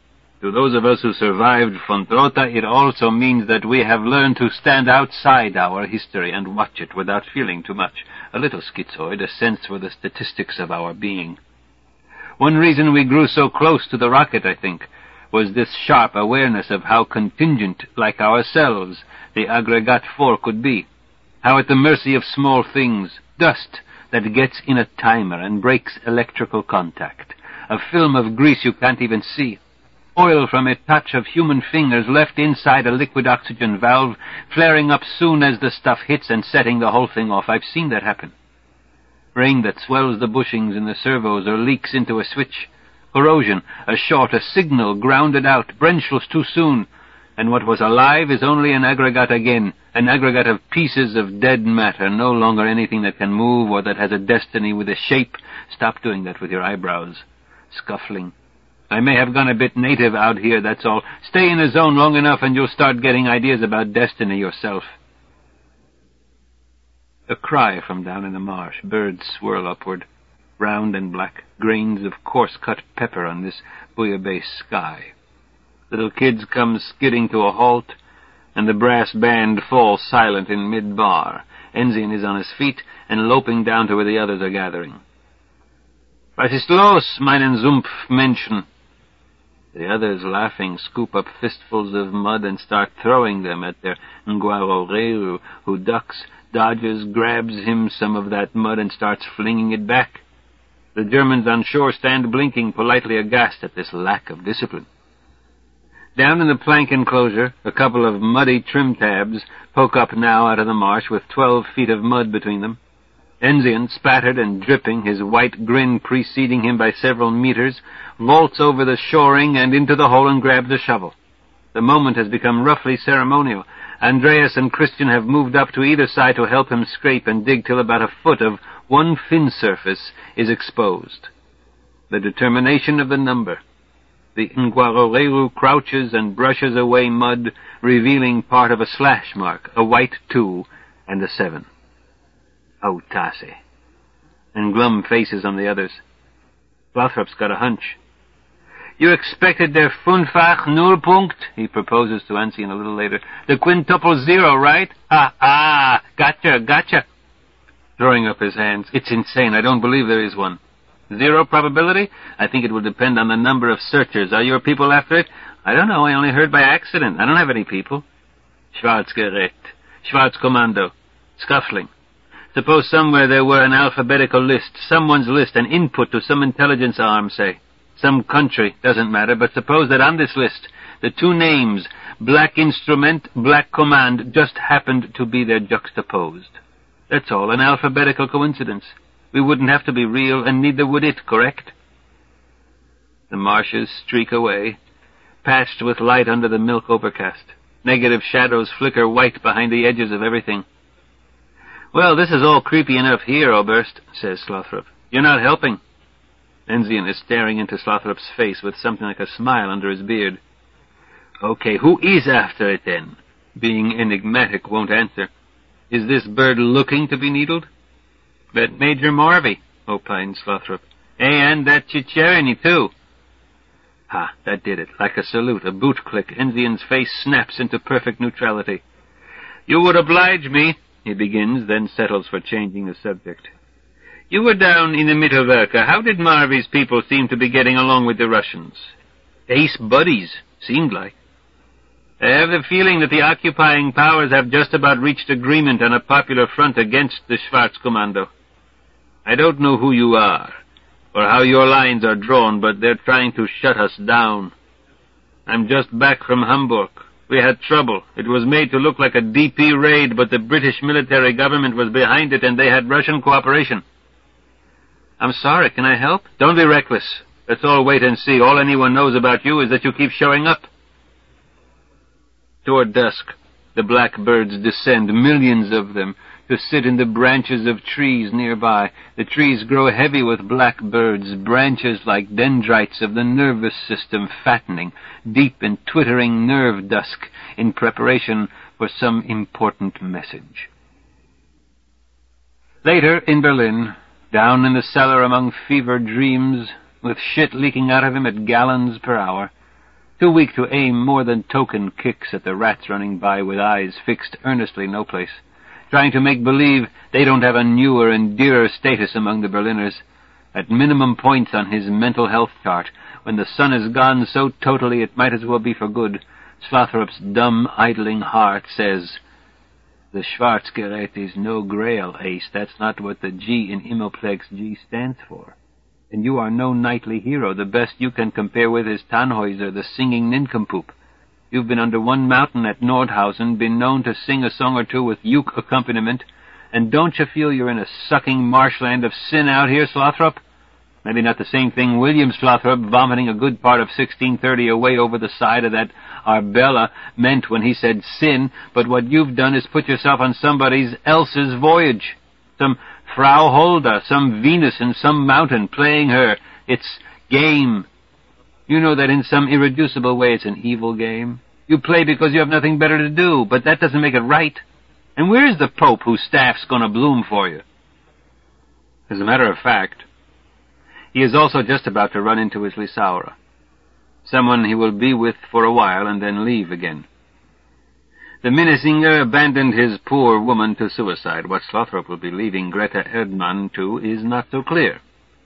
To those of us who survived von Trotha, it also means that we have learned to stand outside our history and watch it without feeling too much. A little schizoid, a sense for the statistics of our being. One reason we grew so close to the rocket, I think, was this sharp awareness of how contingent, like ourselves, the Aggregate 4 could be. How at the mercy of small things, dust that gets in a timer and breaks electrical contact, a film of grease you can't even see, oil from a touch of human fingers left inside a liquid oxygen valve, flaring up soon as the stuff hits and setting the whole thing off. I've seen that happen. Rain that swells the bushings in the servos or leaks into a switch. Corrosion, a short, a signal grounded out, Brenschluss too soon, and what was alive is only an aggregate again, an aggregate of pieces of dead matter, no longer anything that can move or that has a destiny with a shape. Stop doing that with your eyebrows. Scuffling. I may have gone a bit native out here, that's all. Stay in the zone long enough and you'll start getting ideas about destiny yourself. A cry from down in the marsh. Birds swirl upward, round and black, grains of coarse-cut pepper on this bouillabaisse sky. Little kids come skidding to a halt, and the brass band falls silent in mid-bar. Enzian is on his feet and loping down to where the others are gathering. Was ist los, meinen Sumpfmenschen? The others, laughing, scoop up fistfuls of mud and start throwing them at their Nguaroreru, who ducks, dodges, grabs him some of that mud and starts flinging it back. The Germans on shore stand blinking, politely aghast at this lack of discipline. Down in the plank enclosure, a couple of muddy trim tabs poke up now out of the marsh with 12 feet of mud between them. Enzian, spattered and dripping, his white grin preceding him by several meters, vaults over the shoring and into the hole and grabs a shovel. The moment has become roughly ceremonial. Andreas and Christian have moved up to either side to help him scrape and dig till about a foot of one fin surface is exposed. The determination of the number. The Nguaroreru crouches and brushes away mud, revealing part of a slash mark, a white 2 and a 7. Oh, Tasse. And glum faces on the others. Lothrop's got a hunch. You expected der Fünffach Nullpunkt, he proposes to Enzian a little later. The quintuple 0, right? Gotcha. Throwing up his hands. It's insane. I don't believe there is one. 0 probability? I think it will depend on the number of searchers. Are your people after it? I don't know. I only heard by accident. I don't have any people. Schwarzgerät. Schwarzkommando. Scuffling. Suppose somewhere there were an alphabetical list, someone's list, an input to some intelligence arm, say. Some country, doesn't matter, but suppose that on this list, the two names, Black Instrument, Black Command, just happened to be there juxtaposed. That's all, an alphabetical coincidence. We wouldn't have to be real, and neither would it, correct? The marshes streak away, patched with light under the milk overcast. Negative shadows flicker white behind the edges of everything. Well, this is all creepy enough here, Oberst, says Slothrop. You're not helping. Enzian is staring into Slothrop's face with something like a smile under his beard. Okay, who is after it then? Being enigmatic won't answer. Is this bird looking to be needled? That Major Morvey, opined Slothrop. And that Chicherini, too. Ha, that did it. Like a salute, a boot click. Enzian's face snaps into perfect neutrality. You would oblige me, he begins, then settles for changing the subject. You were down in the Mittelwerke. How did Marvy's people seem to be getting along with the Russians? Ace buddies, seemed like. I have the feeling that the occupying powers have just about reached agreement on a popular front against the Schwarzkommando. I don't know who you are, or how your lines are drawn, but they're trying to shut us down. I'm just back from Hamburg. We had trouble. It was made to look like a DP raid, but the British military government was behind it, and they had Russian cooperation. I'm sorry, can I help? Don't be reckless. Let's all wait and see. All anyone knows about you is that you keep showing up. Toward dusk, the blackbirds descend, millions of them, to sit in the branches of trees nearby. The trees grow heavy with blackbirds, branches like dendrites of the nervous system fattening, deep in twittering nerve dusk, in preparation for some important message. Later, in Berlin, down in the cellar among fever dreams, with shit leaking out of him at gallons per hour, too weak to aim more than token kicks at the rats running by with eyes fixed earnestly no place, trying to make believe they don't have a newer and dearer status among the Berliners, at minimum points on his mental health chart. When the sun is gone so totally it might as well be for good, Slothrop's dumb, idling heart says, "The Schwarzgerät is no Grail, Ace. That's not what the G in Immoplex G stands for. And you are no knightly hero. The best you can compare with is Tannhäuser, the singing nincompoop. You've been under one mountain at Nordhausen, been known to sing a song or two with uke accompaniment, and don't you feel you're in a sucking marshland of sin out here, Slothrop? Maybe not the same thing William Slothrop, vomiting a good part of 1630 away over the side of that Arbella, meant when he said sin, but what you've done is put yourself on somebody else's voyage. Some Frau Holda, some Venus in some mountain, playing her. It's game. You know that in some irreducible way it's an evil game. You play because you have nothing better to do, but that doesn't make it right. And where's the Pope whose staff's going to bloom for you?" As a matter of fact, he is also just about to run into his Lysaura, someone he will be with for a while and then leave again. The Minnesinger abandoned his poor woman to suicide. What Slothrop will be leaving Greta Erdmann to is not so clear.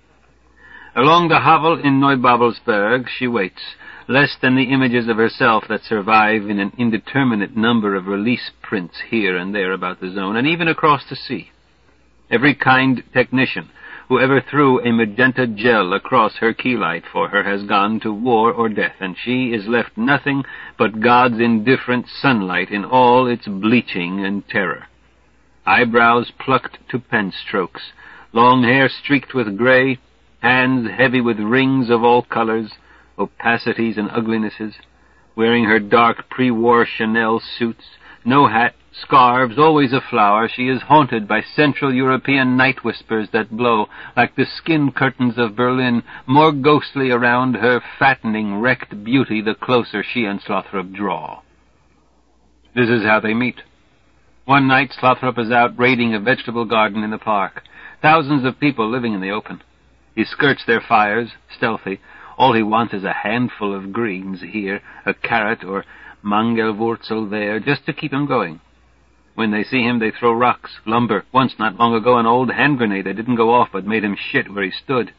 Along the Havel in Neubabelsberg she waits, less than the images of herself that survive in an indeterminate number of release prints here and there about the zone, and even across the sea. Every kind technician who ever threw a magenta gel across her keylight for her has gone to war or death, and she is left nothing but God's indifferent sunlight in all its bleaching and terror. Eyebrows plucked to pen strokes, long hair streaked with gray, hands heavy with rings of all colors, opacities and uglinesses, wearing her dark pre-war Chanel suits, no hat, scarves, always a flower. She is haunted by Central European night whispers that blow, like the skin curtains of Berlin, more ghostly around her fattening, wrecked beauty the closer she and Slothrop draw. This is how they meet. One night Slothrop is out raiding a vegetable garden in the park. Thousands of people living in the open. He skirts their fires, stealthy. All he wants is a handful of greens here, a carrot or Mangelwurzel there, just to keep him going. When they see him, they throw rocks, lumber. Once, not long ago, an old hand grenade that didn't go off but made him shit where he stood.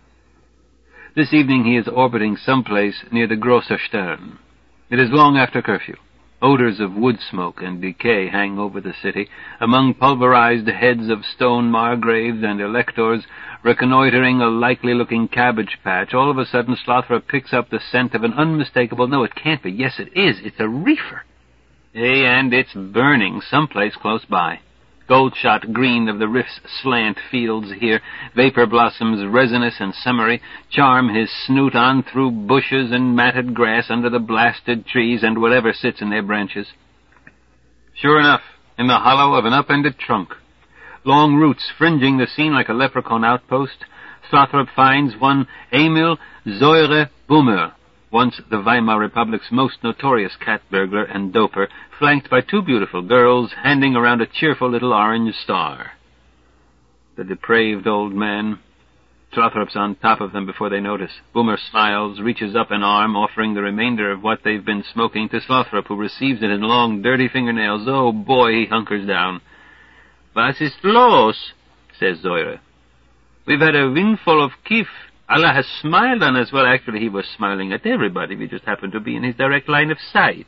This evening he is orbiting someplace near the Grosser Stern. It is long after curfew. Odors of wood smoke and decay hang over the city. Among pulverized heads of stone margraves and electors reconnoitering a likely-looking cabbage patch, all of a sudden Slothrop picks up the scent of an unmistakable, no, it can't be, yes, it is, it's a reefer. And it's burning someplace close by. Gold-shot green of the rift's slant fields here, vapor blossoms resinous and summery, charm his snoot on through bushes and matted grass under the blasted trees and whatever sits in their branches. Sure enough, in the hollow of an upended trunk, long roots fringing the scene like a leprechaun outpost, Slothrop finds one Emil Säure Bummer, once the Weimar Republic's most notorious cat burglar and doper, flanked by two beautiful girls handing around a cheerful little orange star. The depraved old man. Slothrop's on top of them before they notice. Boomer smiles, reaches up an arm, offering the remainder of what they've been smoking to Slothrop, who receives it in long, dirty fingernails. Oh, boy, he hunkers down. "Was ist los?" says Säure. "We've had a windfall of kiff. Allah has smiled on us." Well, actually, he was smiling at everybody. We just happened to be in his direct line of sight.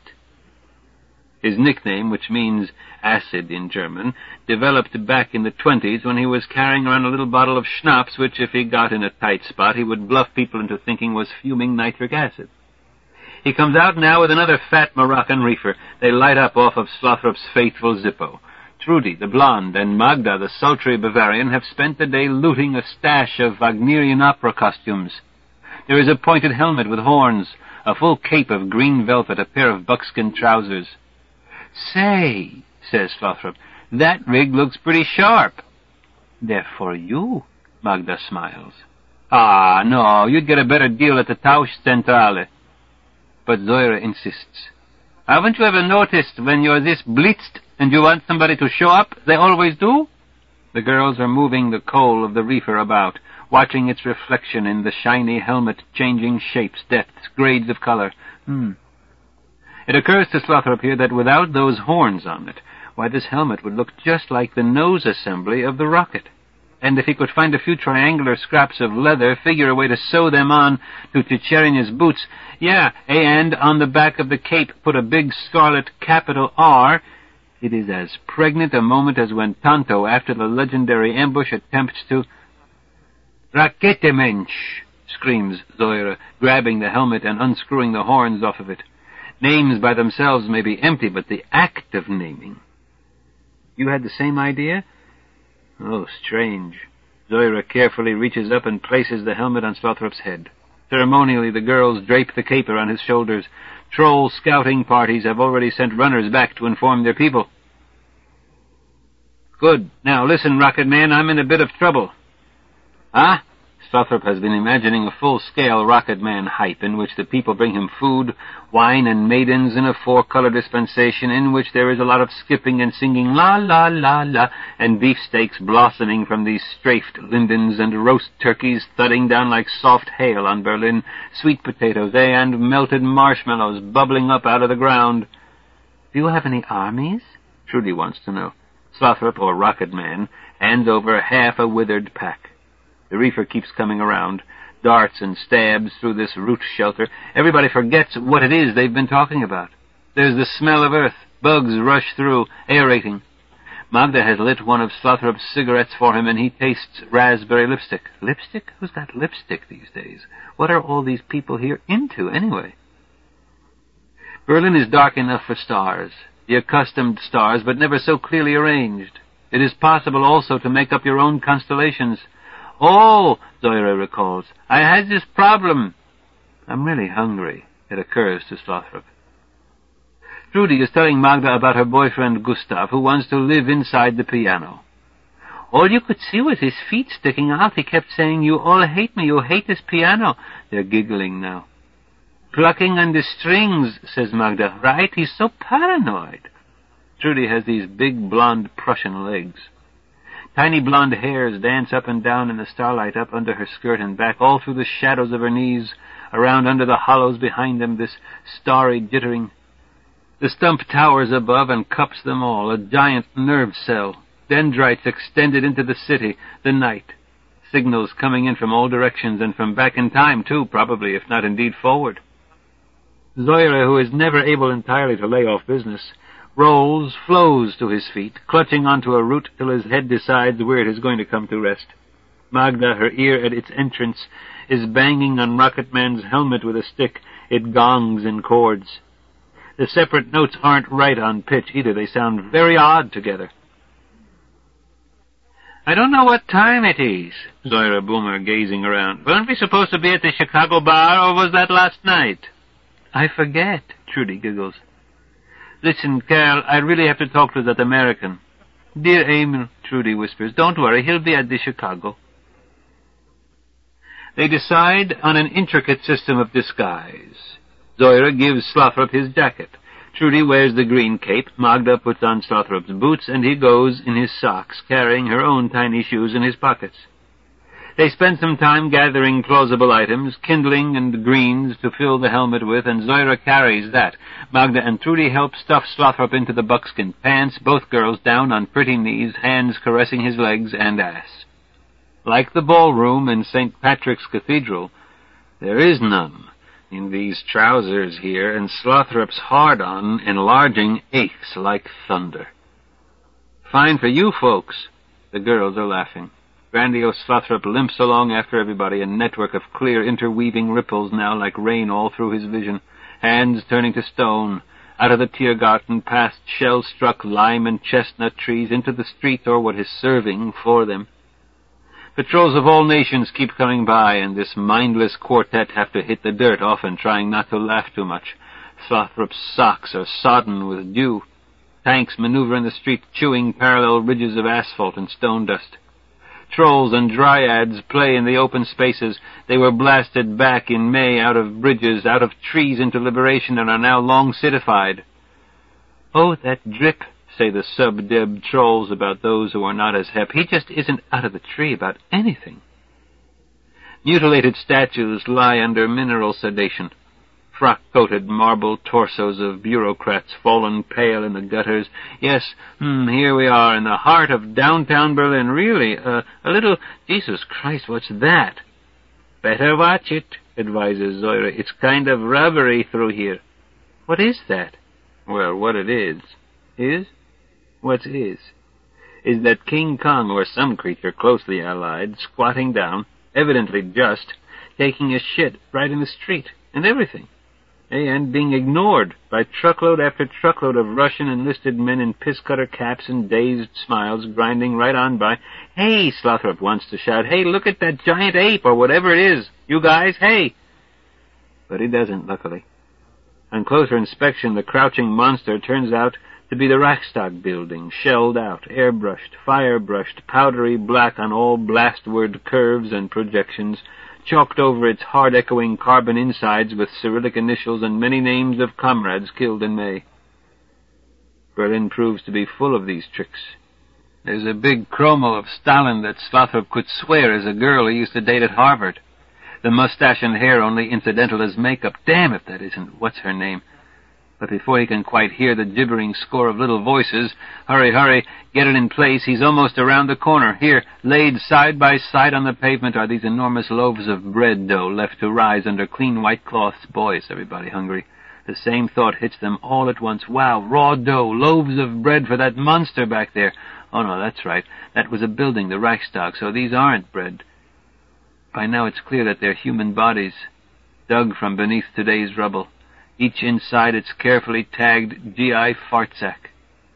His nickname, which means acid in German, developed back in the 20s when he was carrying around a little bottle of schnapps, which, if he got in a tight spot, he would bluff people into thinking was fuming nitric acid. He comes out now with another fat Moroccan reefer. They light up off of Slothrop's faithful Zippo. Trudy, the blonde, and Magda, the sultry Bavarian, have spent the day looting a stash of Wagnerian opera costumes. There is a pointed helmet with horns, a full cape of green velvet, a pair of buckskin trousers. "Say," says Slothrop, "that rig looks pretty sharp." "They're for you," Magda smiles. "Ah, no, you'd get a better deal at the Tauschzentrale." But Säure insists. "Haven't you ever noticed when you're this blitzed and you want somebody to show up? They always do." The girls are moving the coal of the reefer about, watching its reflection in the shiny helmet, changing shapes, depths, grades of color. It occurs to Slothrop here that without those horns on it, why, this helmet would look just like the nose assembly of the rocket. And if he could find a few triangular scraps of leather, figure a way to sew them on to Tchetcherinya's boots, and on the back of the cape put a big scarlet capital R, it is as pregnant a moment as when Tonto, after the legendary ambush, attempts to... "Raketemensch!" screams Zoira, grabbing the helmet and unscrewing the horns off of it. Names by themselves may be empty, but the act of naming... You had the same idea? Oh, strange. Zoira carefully reaches up and places the helmet on Slothrop's head. Ceremonially, the girls drape the cape around his shoulders. Troll scouting parties have already sent runners back to inform their people. Good. Now, listen, Rocket Man, I'm in a bit of trouble. Ah? Slothrop has been imagining a full-scale Rocket Man hype in which the people bring him food, wine, and maidens in a four-color dispensation in which there is a lot of skipping and singing la la la la, and beefsteaks blossoming from these strafed lindens, and roast turkeys thudding down like soft hail on Berlin, sweet potatoes, and melted marshmallows bubbling up out of the ground. Do you have any armies? Trudy wants to know. Slothrop, or Rocket Man, hands over half a withered pack. The reefer keeps coming around, darts and stabs through this root shelter. Everybody forgets what it is they've been talking about. There's the smell of earth. Bugs rush through, aerating. Magda has lit one of Slothrop's cigarettes for him, and he tastes raspberry lipstick. Lipstick? Who's got lipstick these days? What are all these people here into, anyway? Berlin is dark enough for stars, the accustomed stars, but never so clearly arranged. It is possible also to make up your own constellations. Oh, Zoira recalls, I had this problem. I'm really hungry, it occurs to Slothrop. Trudy is telling Magda about her boyfriend Gustav, who wants to live inside the piano. All you could see was his feet sticking out. He kept saying, "You all hate me, you hate this piano." They're giggling now. "Plucking on the strings," says Magda. "Right? He's so paranoid." Trudy has these big blonde Prussian legs. Tiny blonde hairs dance up and down in the starlight up under her skirt and back, all through the shadows of her knees, around under the hollows behind them, this starry jittering. The stump towers above and cups them all, a giant nerve cell, dendrites extended into the city, the night, signals coming in from all directions and from back in time, too, probably, if not indeed forward. Zoira, who is never able entirely to lay off business, flows to his feet, clutching onto a root till his head decides where it is going to come to rest. Magda, her ear at its entrance, is banging on Rocket Man's helmet with a stick. It gongs in chords. The separate notes aren't right on pitch either. They sound very odd together. "I don't know what time it is," Zoira Boomer, gazing around. "Weren't we supposed to be at the Chicago bar, or was that last night?" "I forget," Trudy giggles. "Listen, Carl, I really have to talk to that American." "Dear Emil," Trudy whispers, "don't worry, he'll be at the Chicago." They decide on an intricate system of disguise. Zoira gives Slothrop his jacket. Trudy wears the green cape, Magda puts on Slothrop's boots, and he goes in his socks, carrying her own tiny shoes in his pockets. They spend some time gathering plausible items, kindling and greens to fill the helmet with, and Zoira carries that. Magda and Trudy help stuff Slothrop into the buckskin pants, both girls down on pretty knees, hands caressing his legs and ass. Like the ballroom in St. Patrick's Cathedral, there is none in these trousers here, and Slothrop's hard-on enlarging aches like thunder. "Fine for you folks." The girls are laughing. Grandiose Slothrop limps along after everybody, a network of clear interweaving ripples now like rain all through his vision, hands turning to stone, out of the Tiergarten, past shell-struck lime and chestnut trees, into the street or what is serving for them. Patrols of all nations keep coming by, and this mindless quartet have to hit the dirt often, trying not to laugh too much. Slothrop's socks are sodden with dew. Tanks maneuver in the street, chewing parallel ridges of asphalt and stone dust. Trolls and dryads play in the open spaces. They were blasted back in May out of bridges, out of trees into liberation, and are now long citified. "Oh, that drip," say the sub-deb trolls about those who are not as hep. "He just isn't out of the tree about anything." Mutilated statues lie under mineral sedation. frock-coated marble torsos of bureaucrats fallen pale in the gutters. Yes, here we are in the heart of downtown Berlin. Really, a little... Jesus Christ, what's that? Better watch it, advises Zoira. It's kind of rubbery through here. What is that? Well, what it is... What's is that King Kong or some creature closely allied, squatting down, evidently just, taking a shit right in the street, and everything. And being ignored by truckload after truckload of Russian enlisted men in piss-cutter caps and dazed smiles grinding right on by. Hey, Slothrop wants to shout, hey, look at that giant ape, or whatever it is. You guys, hey! But he doesn't, luckily. On closer inspection, the crouching monster turns out to be the Reichstag building, shelled out, airbrushed, fire-brushed, powdery black on all blastward curves and projections, chalked over its hard-echoing carbon insides with Cyrillic initials and many names of comrades killed in May. Berlin proves to be full of these tricks. There's a big chromo of Stalin that Slothrop could swear is a girl he used to date at Harvard. The mustache and hair only incidental as makeup. Damn if that isn't what's her name. But before he can quite hear the gibbering score of little voices, hurry, hurry, get it in place, he's almost around the corner. Here, laid side by side on the pavement, are these enormous loaves of bread dough left to rise under clean white cloths. Boy, is everybody hungry. The same thought hits them all at once. Wow, raw dough, loaves of bread for that monster back there. Oh, no, that's right. That was a building, the Reichstag, so these aren't bread. By now it's clear that they're human bodies, dug from beneath today's rubble, each inside its carefully tagged GI fart sack.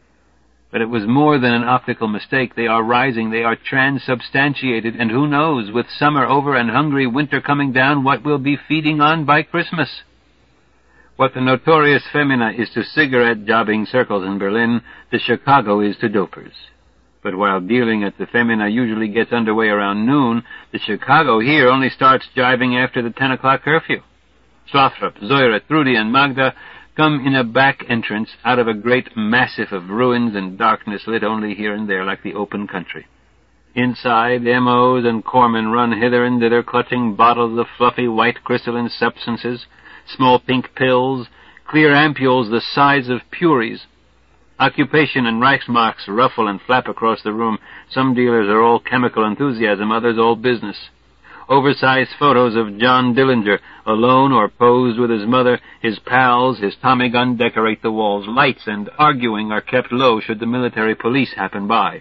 But it was more than an optical mistake. They are rising, they are transubstantiated, and who knows, with summer over and hungry winter coming down, what we'll be feeding on by Christmas. What the notorious femina is to cigarette jobbing circles in Berlin, the Chicago is to dopers. But while dealing at the femina usually gets underway around noon, the Chicago here only starts jiving after the 10 o'clock curfew. Slothrop, Zoira, Trudy, and Magda come in a back entrance out of a great massif of ruins and darkness lit only here and there like the open country. Inside, M.O.'s and corpsmen run hither and thither, clutching bottles of fluffy white crystalline substances, small pink pills, clear ampules the size of puries. Occupation and Reichsmarks ruffle and flap across the room. Some dealers are all chemical enthusiasm, others all business. Oversized photos of John Dillinger, alone or posed with his mother, his pals, his Tommy gun decorate the walls. Lights and arguing are kept low should the military police happen by.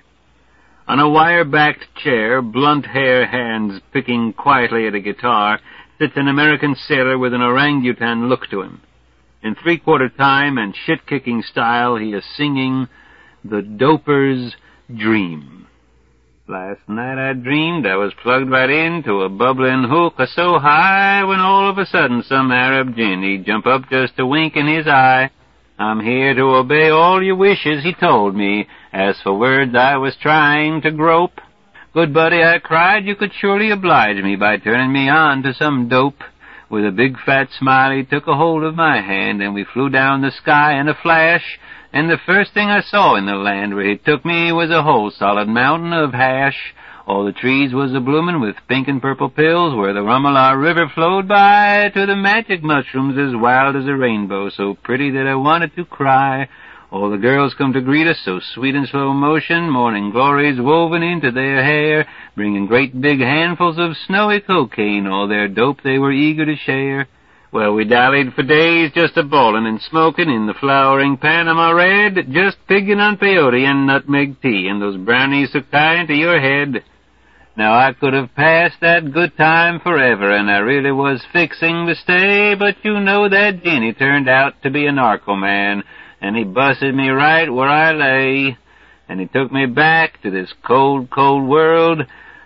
On a wire-backed chair, blunt hair hands picking quietly at a guitar, sits an American sailor with an orangutan look to him. In three-quarter time and shit-kicking style, he is singing The Doper's Dream. Last night I dreamed I was plugged right into a bubbling hookah so high when all of a sudden some Arab jinn, he'd jump up just a wink in his eye. I'm here to obey all your wishes, he told me. As for words I was trying to grope. Good buddy, I cried, you could surely oblige me by turning me on to some dope. With a big fat smile he took a hold of my hand, and we flew down the sky in a flash, and the first thing I saw in the land where he took me was a whole solid mountain of hash. All the trees was a-bloomin' with pink and purple pills, where the Rummelar River flowed by, to the magic mushrooms as wild as a rainbow, so pretty that I wanted to cry. All the girls come to greet us, so sweet in slow motion, morning glories woven into their hair, bringing great big handfuls of snowy cocaine, all their dope they were eager to share. Well, we dallied for days, just a-ballin' and smoking in the flowering Panama red, just piggin' on peyote and nutmeg tea, and those brownies so kind to your head. Now I could have passed that good time forever, and I really was fixing to stay, but you know that Jenny turned out to be a narco-man, and he busted me right where I lay, and he took me back to this cold, cold world.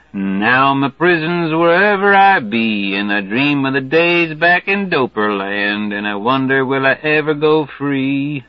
Now my prison's wherever I be, and I dream of the days back in Doperland, and I wonder will I ever go free.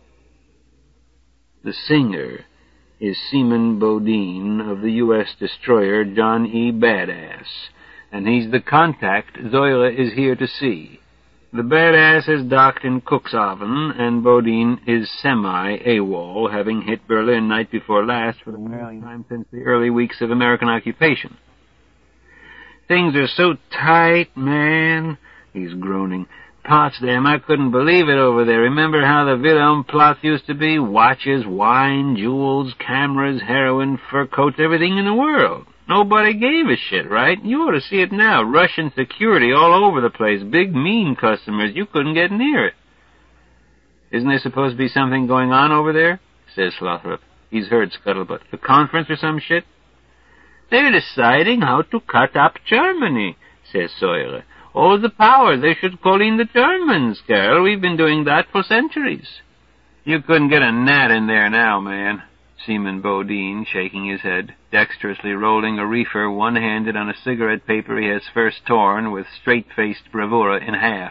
The singer is Seaman Bodine of the U.S. destroyer John E. Badass, and he's the contact Zoila is here to see. The Badass is docked in Cuxhaven, and Bodine is semi-AWOL, having hit Berlin night before last for the first time since the early weeks of American occupation. Things are so tight, man, he's groaning. Potsdam, I couldn't believe it over there. Remember how the Wilhelm Platz used to be? Watches, wine, jewels, cameras, heroin, fur coats, everything in the world. Nobody gave a shit, right? You ought to see it now. Russian security all over the place. Big, mean customers. You couldn't get near it. Isn't there supposed to be something going on over there? Says Slothrop. He's heard scuttlebutt. A conference or some shit? They're deciding how to cut up Germany, says Sawyer. All the power. They should call in the Germans, Carol. We've been doing that for centuries. You couldn't get a gnat in there now, man. Seaman Bodine, shaking his head, dexterously rolling a reefer one-handed on a cigarette paper he has first torn with straight-faced bravura in half.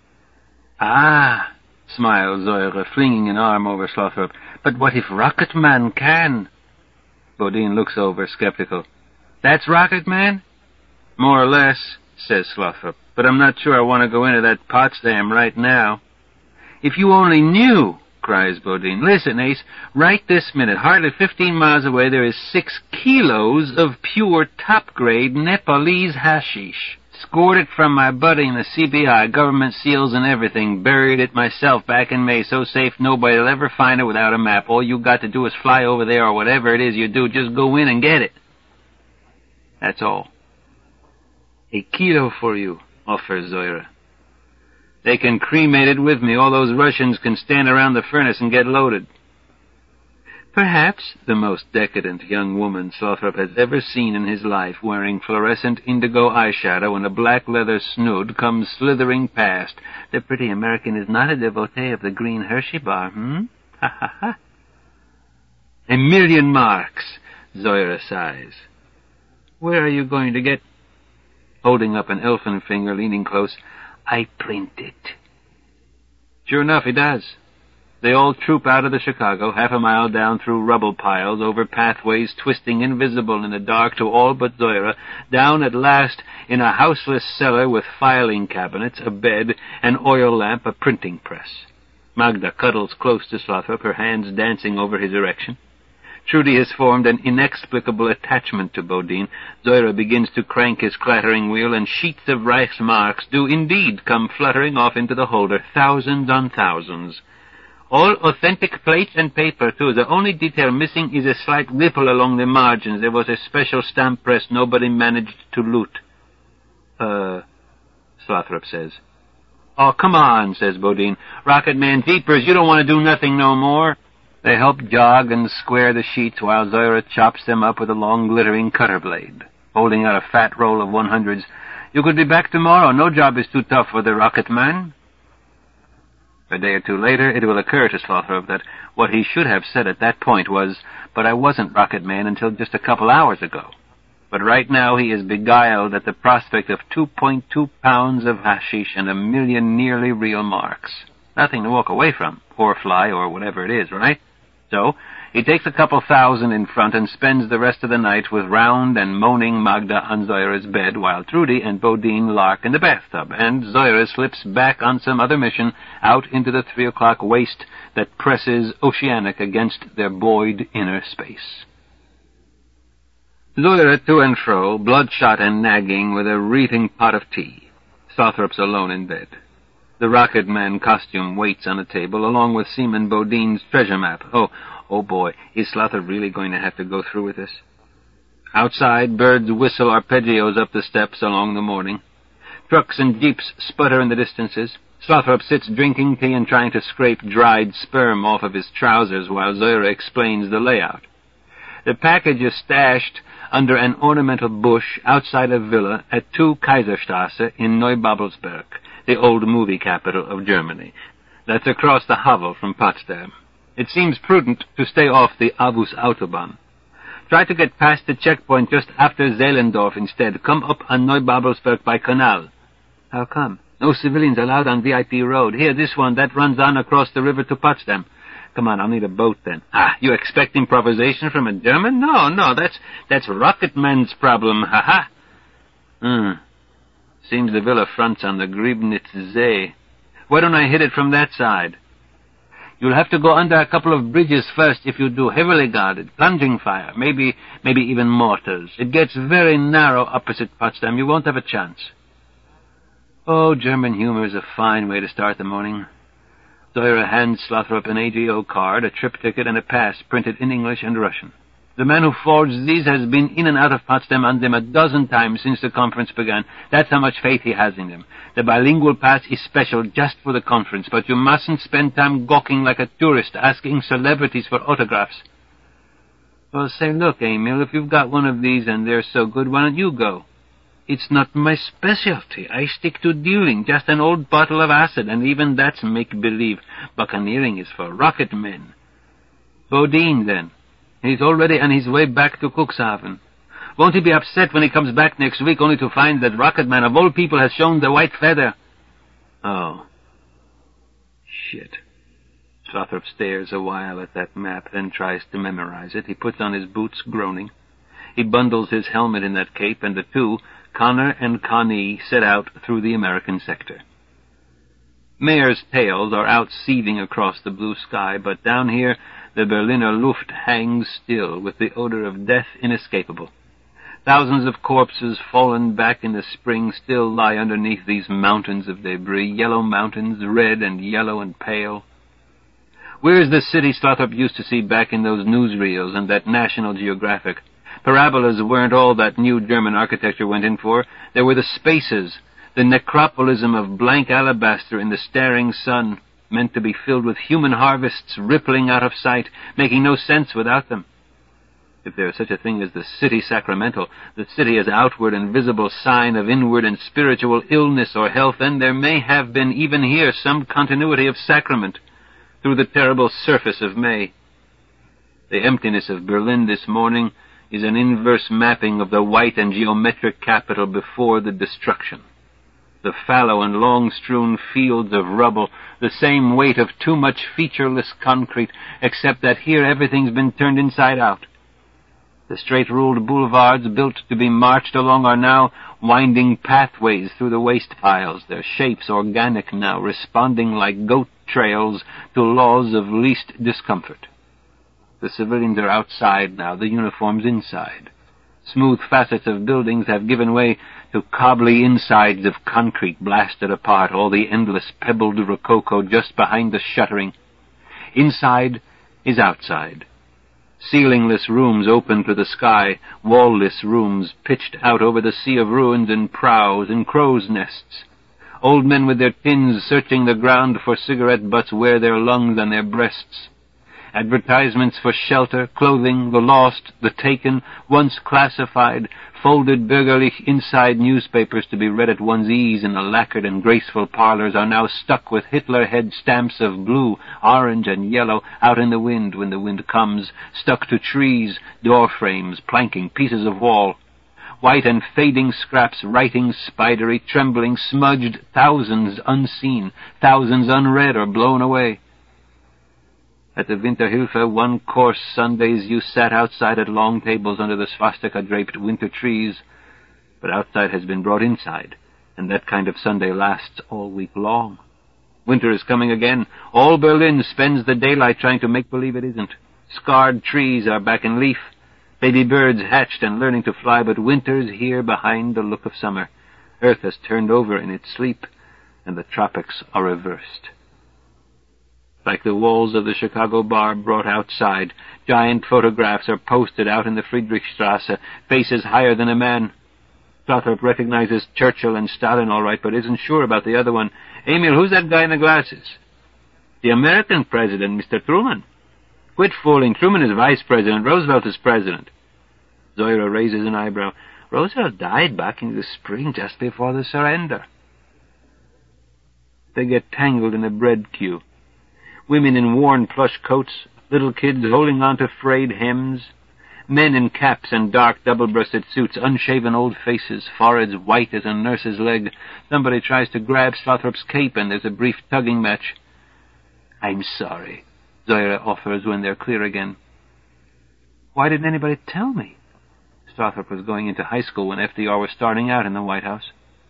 Ah, smiled Zoyre, flinging an arm over Slothrop. But what if Rocket Man can? Bodine looks over, skeptical. That's Rocket Man? More or less, says Slothrop. But I'm not sure I want to go into that Potsdam right now. If you only knew, cries Bodine. Listen, Ace, right this minute, hardly 15 miles away, there is 6 kilos of pure top-grade Nepalese hashish. Scored it from my buddy in the CBI, government seals and everything. Buried it myself back in May, so safe nobody'll ever find it without a map. All you got to do is fly over there, or whatever it is you do, just go in and get it. That's all. A kilo for you, offers Zoyre. They can cremate it with me. All those Russians can stand around the furnace and get loaded. Perhaps the most decadent young woman Slothrop has ever seen in his life, wearing fluorescent indigo eyeshadow and a black leather snood, comes slithering past. The pretty American is not a devotee of the green Hershey bar, Ha ha ha. 1,000,000 marks, Zoyre sighs. Where are you going to get... Holding up an elfin finger, leaning close, I print it. Sure enough, he does. They all troop out of the Chicago, half a mile down through rubble piles, over pathways twisting invisible in the dark to all but Zoyre, down at last in a houseless cellar with filing cabinets, a bed, an oil lamp, a printing press. Magda cuddles close to Slothrop, her hands dancing over his erection. Trudy has formed an inexplicable attachment to Bodine. Zoyre begins to crank his clattering wheel, and sheets of Reichsmarks do indeed come fluttering off into the holder, thousands on thousands. All authentic plates and paper, too. The only detail missing is a slight ripple along the margins. There was a special stamp press nobody managed to loot. Slothrop says. Oh, come on, says Bodine. Rocket Man, jeepers, you don't want to do nothing no more. They help jog and square the sheets while Zoyre chops them up with a long glittering cutter blade, holding out a fat roll of 100s. You could be back tomorrow. No job is too tough for the Rocket Man. A day or two later, it will occur to Slothrop that what he should have said at that point was, but I wasn't Rocket Man until just a couple hours ago. But right now he is beguiled at the prospect of 2.2 pounds of hashish and 1,000,000 nearly real marks. Nothing to walk away from, or fly, or whatever it is, right? So he takes a couple thousand in front and spends the rest of the night with round and moaning Magda on Zoyre's bed, while Trudy and Bodine lark in the bathtub, and Zoyre slips back on some other mission out into the 3 o'clock waste that presses oceanic against their buoyed inner space. Zoyre to and fro, bloodshot and nagging, with a wreathing pot of tea. Slothrop's alone in bed. The Rocket Man costume waits on a table, along with Seaman Bodine's treasure map. Oh boy, is Slothrop really going to have to go through with this? Outside, birds whistle arpeggios up the steps along the morning. Trucks and jeeps sputter in the distances. Slothrop sits drinking tea and trying to scrape dried sperm off of his trousers while Zoyre explains the layout. The package is stashed under an ornamental bush outside a villa at 2 Kaiserstrasse in Neubabelsberg, the old movie capital of Germany. That's across the Havel from Potsdam. It seems prudent to stay off the Avus Autobahn. Try to get past the checkpoint just after Zehlendorf instead. Come up on Neubabelsberg by canal. How come? No civilians allowed on VIP Road. Here, this one, that runs on across the river to Potsdam. Come on, I'll need a boat then. You expect improvisation from a German? No, that's Rocket Man's problem, ha-ha. Seems the villa fronts on the Griebnitz See. Why don't I hit it from that side? You'll have to go under a couple of bridges first if you do, heavily guarded, plunging fire, maybe even mortars. It gets very narrow opposite Potsdam. You won't have a chance. Oh, German humor is a fine way to start the morning. Zoira hands Slothrop an AGO card, a trip ticket, and a pass printed in English and Russian. The man who forged these has been in and out of Potsdam on them 12 times since the conference began. That's how much faith he has in them. The bilingual pass is special just for the conference, but you mustn't spend time gawking like a tourist asking celebrities for autographs. Well, say, look, Emil, if you've got one of these and they're so good, why don't you go? It's not my specialty. I stick to dealing, just an old bottle of acid, and even that's make-believe. Buccaneering is for rocket men. Bodine, then. He's already on his way back to Cuxhaven. Won't he be upset when he comes back next week only to find that Rocketman of all people has shown the white feather? Oh. Shit. Slothrop stares a while at that map, then tries to memorize it. He puts on his boots, groaning. He bundles his helmet in that cape, and the two, Connor and Connie, set out through the American sector. Mares' tails are out seething across the blue sky, but down here the Berliner Luft hangs still, with the odor of death inescapable. Thousands of corpses fallen back in the spring still lie underneath these mountains of debris, yellow mountains, red and yellow and pale. Where's the city Slothrop used to see back in those newsreels and that National Geographic? Parabolas weren't all that new German architecture went in for. There were the spaces, the necropolism of blank alabaster in the staring sun, meant to be filled with human harvests rippling out of sight, making no sense without them. If there is such a thing as the city sacramental, the city as outward and visible sign of inward and spiritual illness or health, then there may have been even here some continuity of sacrament through the terrible surface of May. The emptiness of Berlin this morning is an inverse mapping of the white and geometric capital before the destruction. The fallow and long-strewn fields of rubble, the same weight of too much featureless concrete, except that here everything's been turned inside out. The straight-ruled boulevards built to be marched along are now winding pathways through the waste piles, their shapes organic now, responding like goat trails to laws of least discomfort. The civilians are outside now, the uniforms inside. Smooth facets of buildings have given way to cobbly insides of concrete blasted apart, all the endless pebbled rococo just behind the shuttering. Inside is outside. Ceilingless rooms open to the sky, wall-less rooms pitched out over the sea of ruins and prows and crows' nests. Old men with their tins searching the ground for cigarette butts wear their lungs on their breasts. Advertisements for shelter, clothing, the lost, the taken, once classified, folded bürgerlich inside newspapers to be read at one's ease in the lacquered and graceful parlors, are now stuck with Hitler head stamps of blue, orange, and yellow out in the wind when the wind comes, stuck to trees, door frames, planking, pieces of wall. White and fading scraps, writing spidery, trembling, smudged, thousands unseen, thousands unread or blown away. At the Winterhilfe, one coarse Sundays you sat outside at long tables under the swastika-draped winter trees, but outside has been brought inside, and that kind of Sunday lasts all week long. Winter is coming again. All Berlin spends the daylight trying to make believe it isn't. Scarred trees are back in leaf, baby birds hatched and learning to fly, but winter's here behind the look of summer. Earth has turned over in its sleep, and the tropics are reversed. Like the walls of the Chicago bar brought outside, giant photographs are posted out in the Friedrichstrasse, faces higher than a man. Slothrop recognizes Churchill and Stalin all right, but isn't sure about the other one. Emil, who's that guy in the glasses? The American president, Mr. Truman. Quit fooling. Truman is vice president. Roosevelt is president. Zoira raises an eyebrow. Roosevelt died back in the spring just before the surrender. They get tangled in a bread queue. Women in worn plush coats, little kids holding on to frayed hems, men in caps and dark double-breasted suits, unshaven old faces, foreheads white as a nurse's leg. Somebody tries to grab Slothrop's cape, and there's a brief tugging match. "I'm sorry," Zoira offers when they're clear again. "Why didn't anybody tell me?" Slothrop was going into high school when FDR was starting out in the White House.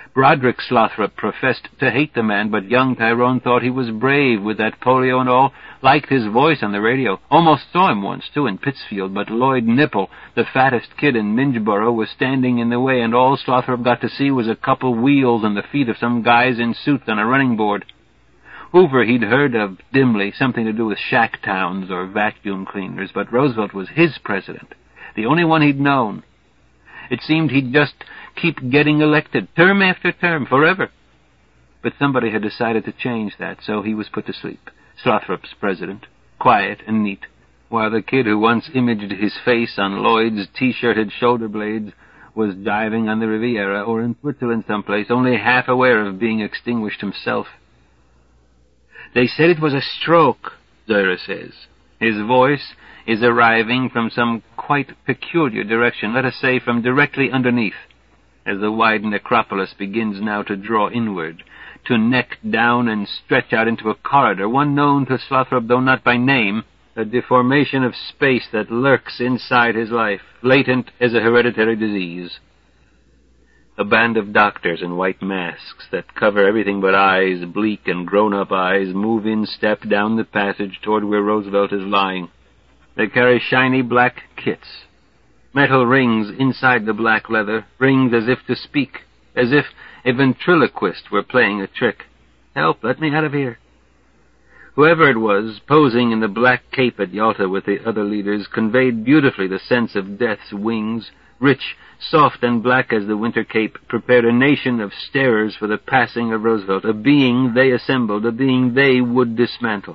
Broderick Slothrop professed to hate the man, but young Tyrone thought he was brave with that polio and all, liked his voice on the radio, almost saw him once, too, in Pittsfield, but Lloyd Nipple, the fattest kid in Mingeboro, was standing in the way, and all Slothrop got to see was a couple wheels and the feet of some guys in suits on a running board. Hoover he'd heard of dimly, something to do with shack towns or vacuum cleaners, but Roosevelt was his president, the only one he'd known. It seemed he'd just keep getting elected, term after term, forever. But somebody had decided to change that, so he was put to sleep, Slothrop's president, quiet and neat, while the kid who once imaged his face on Lloyd's T-shirted shoulder blades was diving on the Riviera or in Switzerland someplace, only half aware of being extinguished himself. They said it was a stroke, Zoyra says. His voice is arriving from some quite peculiar direction, let us say from directly underneath, as the wide necropolis begins now to draw inward, to neck down and stretch out into a corridor, one known to Slothrop, though not by name, a deformation of space that lurks inside his life, latent as a hereditary disease. A band of doctors in white masks that cover everything but eyes, bleak and grown-up eyes, move in step down the passage toward where Roosevelt is lying. They carry shiny black kits, metal rings inside the black leather, rings as if to speak, as if a ventriloquist were playing a trick. Help, let me out of here. Whoever it was, posing in the black cape at Yalta with the other leaders, conveyed beautifully the sense of death's wings. Rich, soft and black as the winter cape, prepared a nation of starers for the passing of Roosevelt, a being they assembled, a being they would dismantle.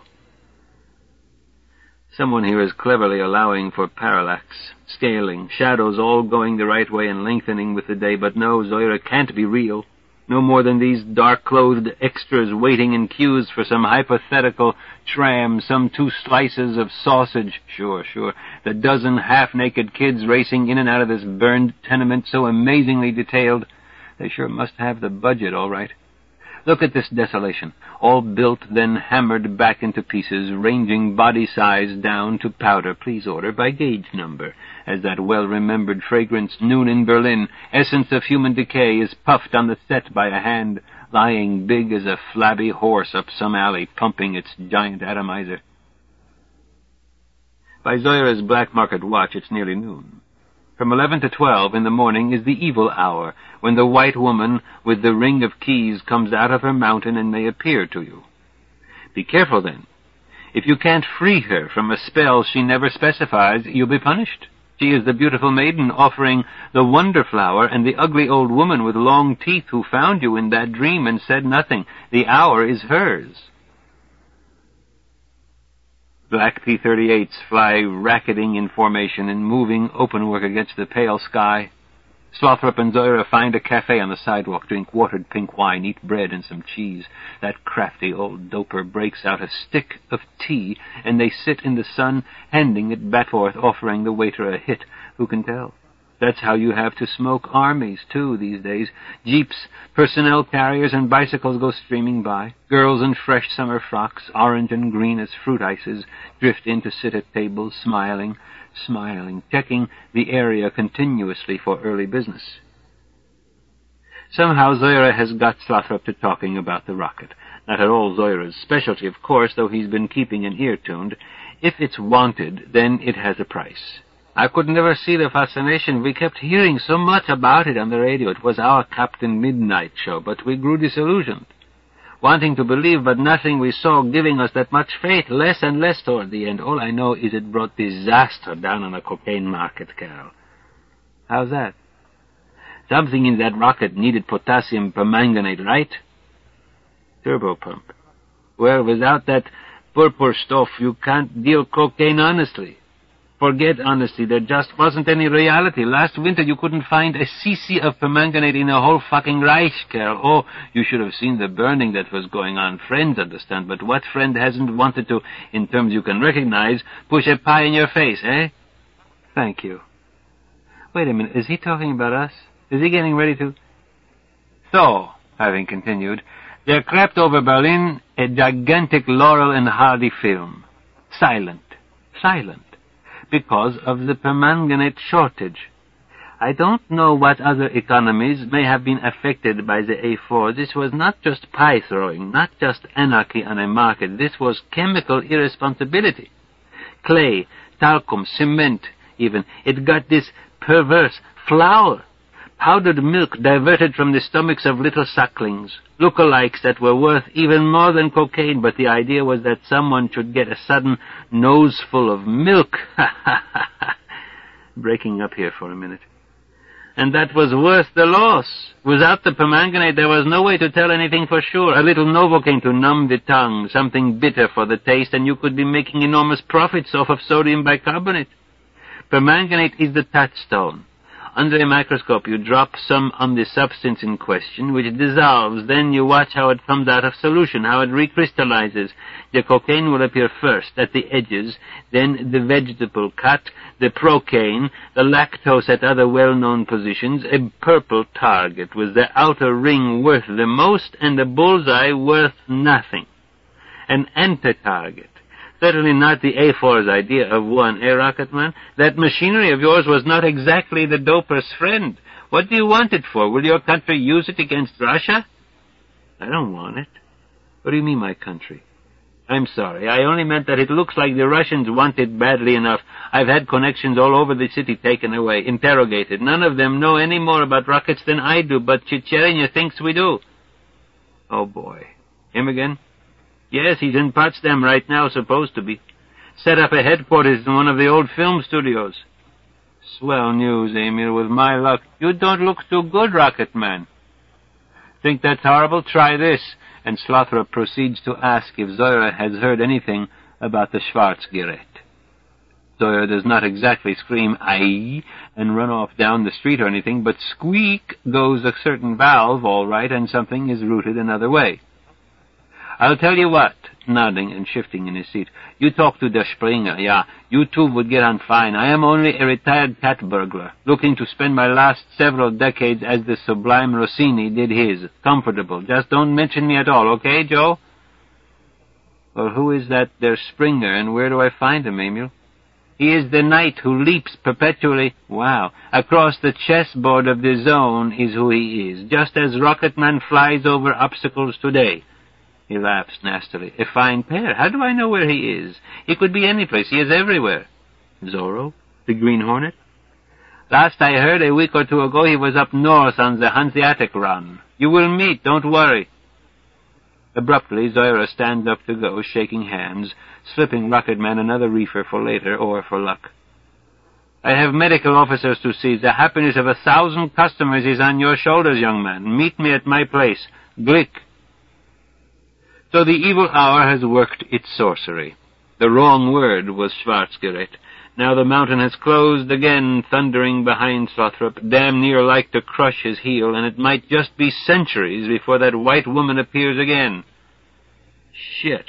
Someone here is cleverly allowing for parallax, scaling, shadows all going the right way and lengthening with the day, but no, Zoyra can't be real. No more than these dark-clothed extras waiting in queues for some hypothetical tram, some 2 slices of sausage, sure, the dozen half-naked kids racing in and out of this burned tenement so amazingly detailed. They sure must have the budget, all right. Look at this desolation, all built, then hammered back into pieces, ranging body size down to powder, please order, by gauge number, as that well-remembered fragrance, Noon in Berlin, essence of human decay, is puffed on the set by a hand, lying big as a flabby horse up some alley, pumping its giant atomizer. By Zoyra's black market watch, it's nearly noon. From 11 to 12 in the morning is the evil hour, when the white woman with the ring of keys comes out of her mountain and may appear to you. Be careful, then. If you can't free her from a spell she never specifies, you'll be punished. She is the beautiful maiden offering the wonder flower and the ugly old woman with long teeth who found you in that dream and said nothing. The hour is hers. Black P-38s fly racketing in formation and moving open work against the pale sky. Slothrop and Zoyra find a cafe on the sidewalk, drink watered pink wine, eat bread and some cheese. That crafty old doper breaks out a stick of tea, and they sit in the sun, handing it back forth, offering the waiter a hit. Who can tell? That's how you have to smoke armies, too, these days. Jeeps, personnel carriers, and bicycles go streaming by. Girls in fresh summer frocks, orange and green as fruit ices, drift in to sit at tables, smiling, checking the area continuously for early business. Somehow Zoyra has got Slothrop to talking about the rocket. Not at all Zoyra's specialty, of course, though he's been keeping an ear tuned. If it's wanted, then it has a price. I could never see the fascination. We kept hearing so much about it on the radio. It was our Captain Midnight show, but we grew disillusioned. Wanting to believe, but nothing we saw giving us that much faith, less and less toward the end. All I know is it brought disaster down on the cocaine market, Carol. How's that? Something in that rocket needed potassium permanganate, right? Turbo pump. Well, without that purple stuff, you can't deal cocaine honestly. Forget honesty, there just wasn't any reality. Last winter you couldn't find a cc of permanganate in the whole fucking Reich, Carol. Oh, you should have seen the burning that was going on. Friends understand, but what friend hasn't wanted to, in terms you can recognize, push a pie in your face, eh? Thank you. Wait a minute, is he talking about us? Is he getting ready to... So, having continued, there crept over Berlin a gigantic Laurel and Hardy film. Silent. Because of the permanganate shortage. I don't know what other economies may have been affected by the A4. This was not just pie-throwing, not just anarchy on a market. This was chemical irresponsibility. Clay, talcum, cement, even. It got this perverse flour. Powdered milk diverted from the stomachs of little sucklings. Lookalikes that were worth even more than cocaine, but the idea was that someone should get a sudden noseful of milk. Breaking up here for a minute. And that was worth the loss. Without the permanganate, there was no way to tell anything for sure. A little Novocaine to numb the tongue, something bitter for the taste, and you could be making enormous profits off of sodium bicarbonate. Permanganate is the touchstone. Under a microscope, you drop some on the substance in question, which dissolves. Then you watch how it comes out of solution, how it recrystallizes. The cocaine will appear first at the edges, then the vegetable cut, the procaine, the lactose at other well-known positions, a purple target with the outer ring worth the most and the bullseye worth nothing. An anti-target. Certainly not the A4's idea of one, Rocketman? That machinery of yours was not exactly the doper's friend. What do you want it for? Will your country use it against Russia? I don't want it. What do you mean, my country? I'm sorry. I only meant that it looks like the Russians want it badly enough. I've had connections all over the city taken away, interrogated. None of them know any more about rockets than I do, but Chechnya thinks we do. Oh, boy. Him again? Yes, he's in Potsdam right now, supposed to be. Set up a headquarters in one of the old film studios. Swell news, Emil, with my luck. You don't look too good, Rocket Man. Think that's horrible? Try this. And Slothrop proceeds to ask if Zoya has heard anything about the Schwarzgerät. Zoya does not exactly scream, aye, and run off down the street or anything, but squeak goes a certain valve, all right, and something is routed another way. I'll tell you what, nodding and shifting in his seat. You talk to der Springer, yeah. You two would get on fine. I am only a retired cat burglar, looking to spend my last several decades as the sublime Rossini did his. Comfortable. Just don't mention me at all, okay, Joe? Well, who is that der Springer, and where do I find him, Emil? He is the knight who leaps perpetually, across the chessboard of the zone is who he is, just as Rocketman flies over obstacles today. He laughs nastily. A fine pair. How do I know where he is? He could be any place. He is everywhere. Zorro? The Green Hornet? Last I heard, a week or two ago, he was up north on the Hanseatic run. You will meet, don't worry. Abruptly, Zoira stands up to go, shaking hands, slipping Rocketman another reefer for later, or for luck. I have medical officers to see. The happiness of 1,000 customers is on your shoulders, young man. Meet me at my place. Glick. So the evil hour has worked its sorcery. The wrong word was Schwarzgerät. Now the mountain has closed again, thundering behind Slothrop, damn near like to crush his heel, and it might just be centuries before that white woman appears again. Shit.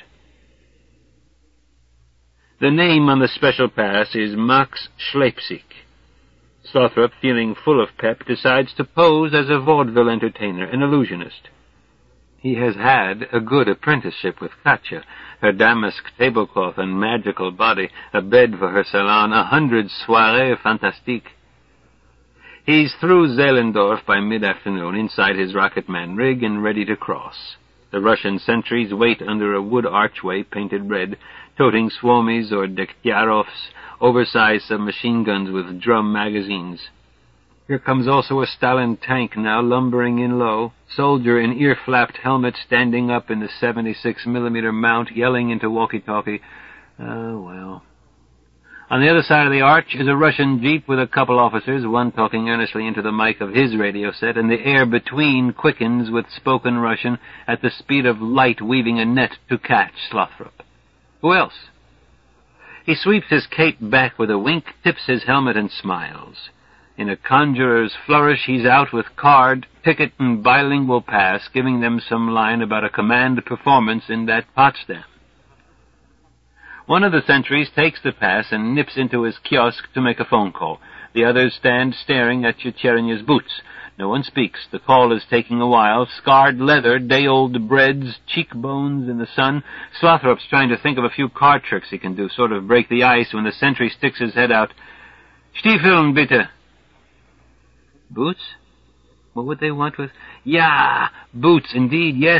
The name on the special pass is Max Schleipzig. Slothrop, feeling full of pep, decides to pose as a vaudeville entertainer, an illusionist. He has had a good apprenticeship with Katya, her damask tablecloth and magical body, a bed for her salon, 100 soirées fantastiques. He's through Zehlendorf by mid-afternoon, inside his Rocketman rig and ready to cross. The Russian sentries wait under a wood archway painted red, toting Suomis or Dektyarovs, oversized submachine guns with drum magazines. Here comes also a Stalin tank now, lumbering in low, soldier in ear-flapped helmet standing up in the 76mm mount, yelling into walkie-talkie. Oh, well. On the other side of the arch is a Russian jeep with a couple officers, one talking earnestly into the mic of his radio set, and the air between quickens with spoken Russian at the speed of light weaving a net to catch Slothrop. Who else? He sweeps his cape back with a wink, tips his helmet, and smiles. In a conjurer's flourish, he's out with card, ticket, and bilingual pass, giving them some line about a command performance in that Potsdam. One of the sentries takes the pass and nips into his kiosk to make a phone call. The others stand staring at Chechernya's boots. No one speaks. The call is taking a while. Scarred leather, day-old breads, cheekbones in the sun. Slothrop's trying to think of a few card tricks he can do, sort of break the ice, when the sentry sticks his head out. Stiefeln, bitte. Boots? What would they want with... Yeah! Boots, indeed, yes!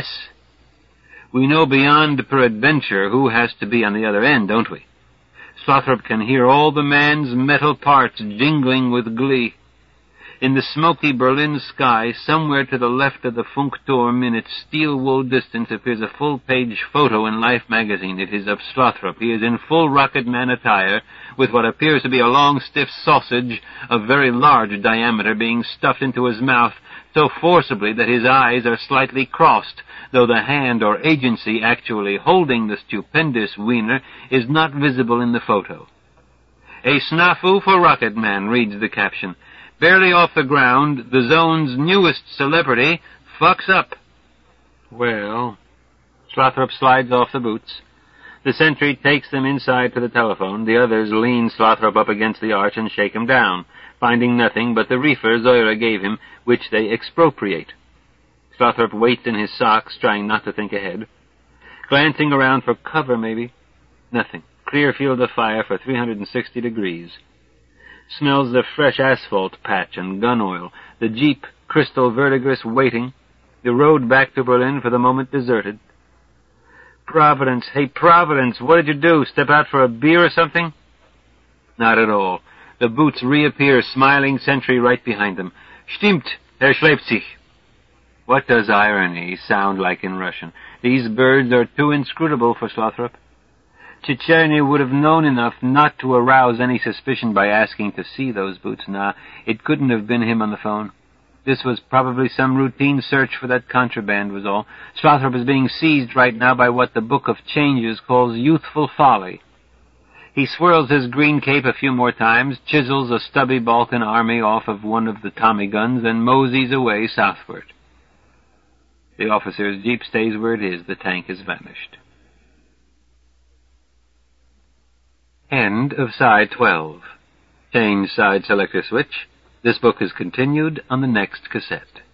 We know beyond peradventure who has to be on the other end, don't we? Slothrop can hear all the man's metal parts jingling with glee. In the smoky Berlin sky, somewhere to the left of the Funkturm, in its steel-wool distance, appears a full-page photo in Life magazine. It is of Slothrop. He is in full Rocket Man attire, with what appears to be a long, stiff sausage of very large diameter being stuffed into his mouth so forcibly that his eyes are slightly crossed, though the hand or agency actually holding the stupendous wiener is not visible in the photo. A snafu for Rocket Man, reads the caption. Barely off the ground, the zone's newest celebrity fucks up. Well, Slothrop slides off the boots. The sentry takes them inside to the telephone. The others lean Slothrop up against the arch and shake him down, finding nothing but the reefer Zoira gave him, which they expropriate. Slothrop waits in his socks, trying not to think ahead. Glancing around for cover, maybe. Nothing. Clear field of fire for 360 degrees. Smells the fresh asphalt patch and gun oil. The jeep, crystal verdigris, waiting. The road back to Berlin for the moment deserted. Providence, hey, Providence, what did you do? Step out for a beer or something? Not at all. The boots reappear, smiling sentry right behind them. Stimmt, schläft sich. What does irony sound like in Russian? These birds are too inscrutable for Slothrop. Chicherny would have known enough not to arouse any suspicion by asking to see those boots. Nah, it couldn't have been him on the phone. This was probably some routine search for that contraband, was all. Slothrop is being seized right now by what the Book of Changes calls youthful folly. He swirls his green cape a few more times, chisels a stubby Balkan army off of one of the Tommy guns, and moseys away southward. The officer's jeep stays where it is. The tank has vanished. End of side 12. Change side selector switch. This book is continued on the next cassette.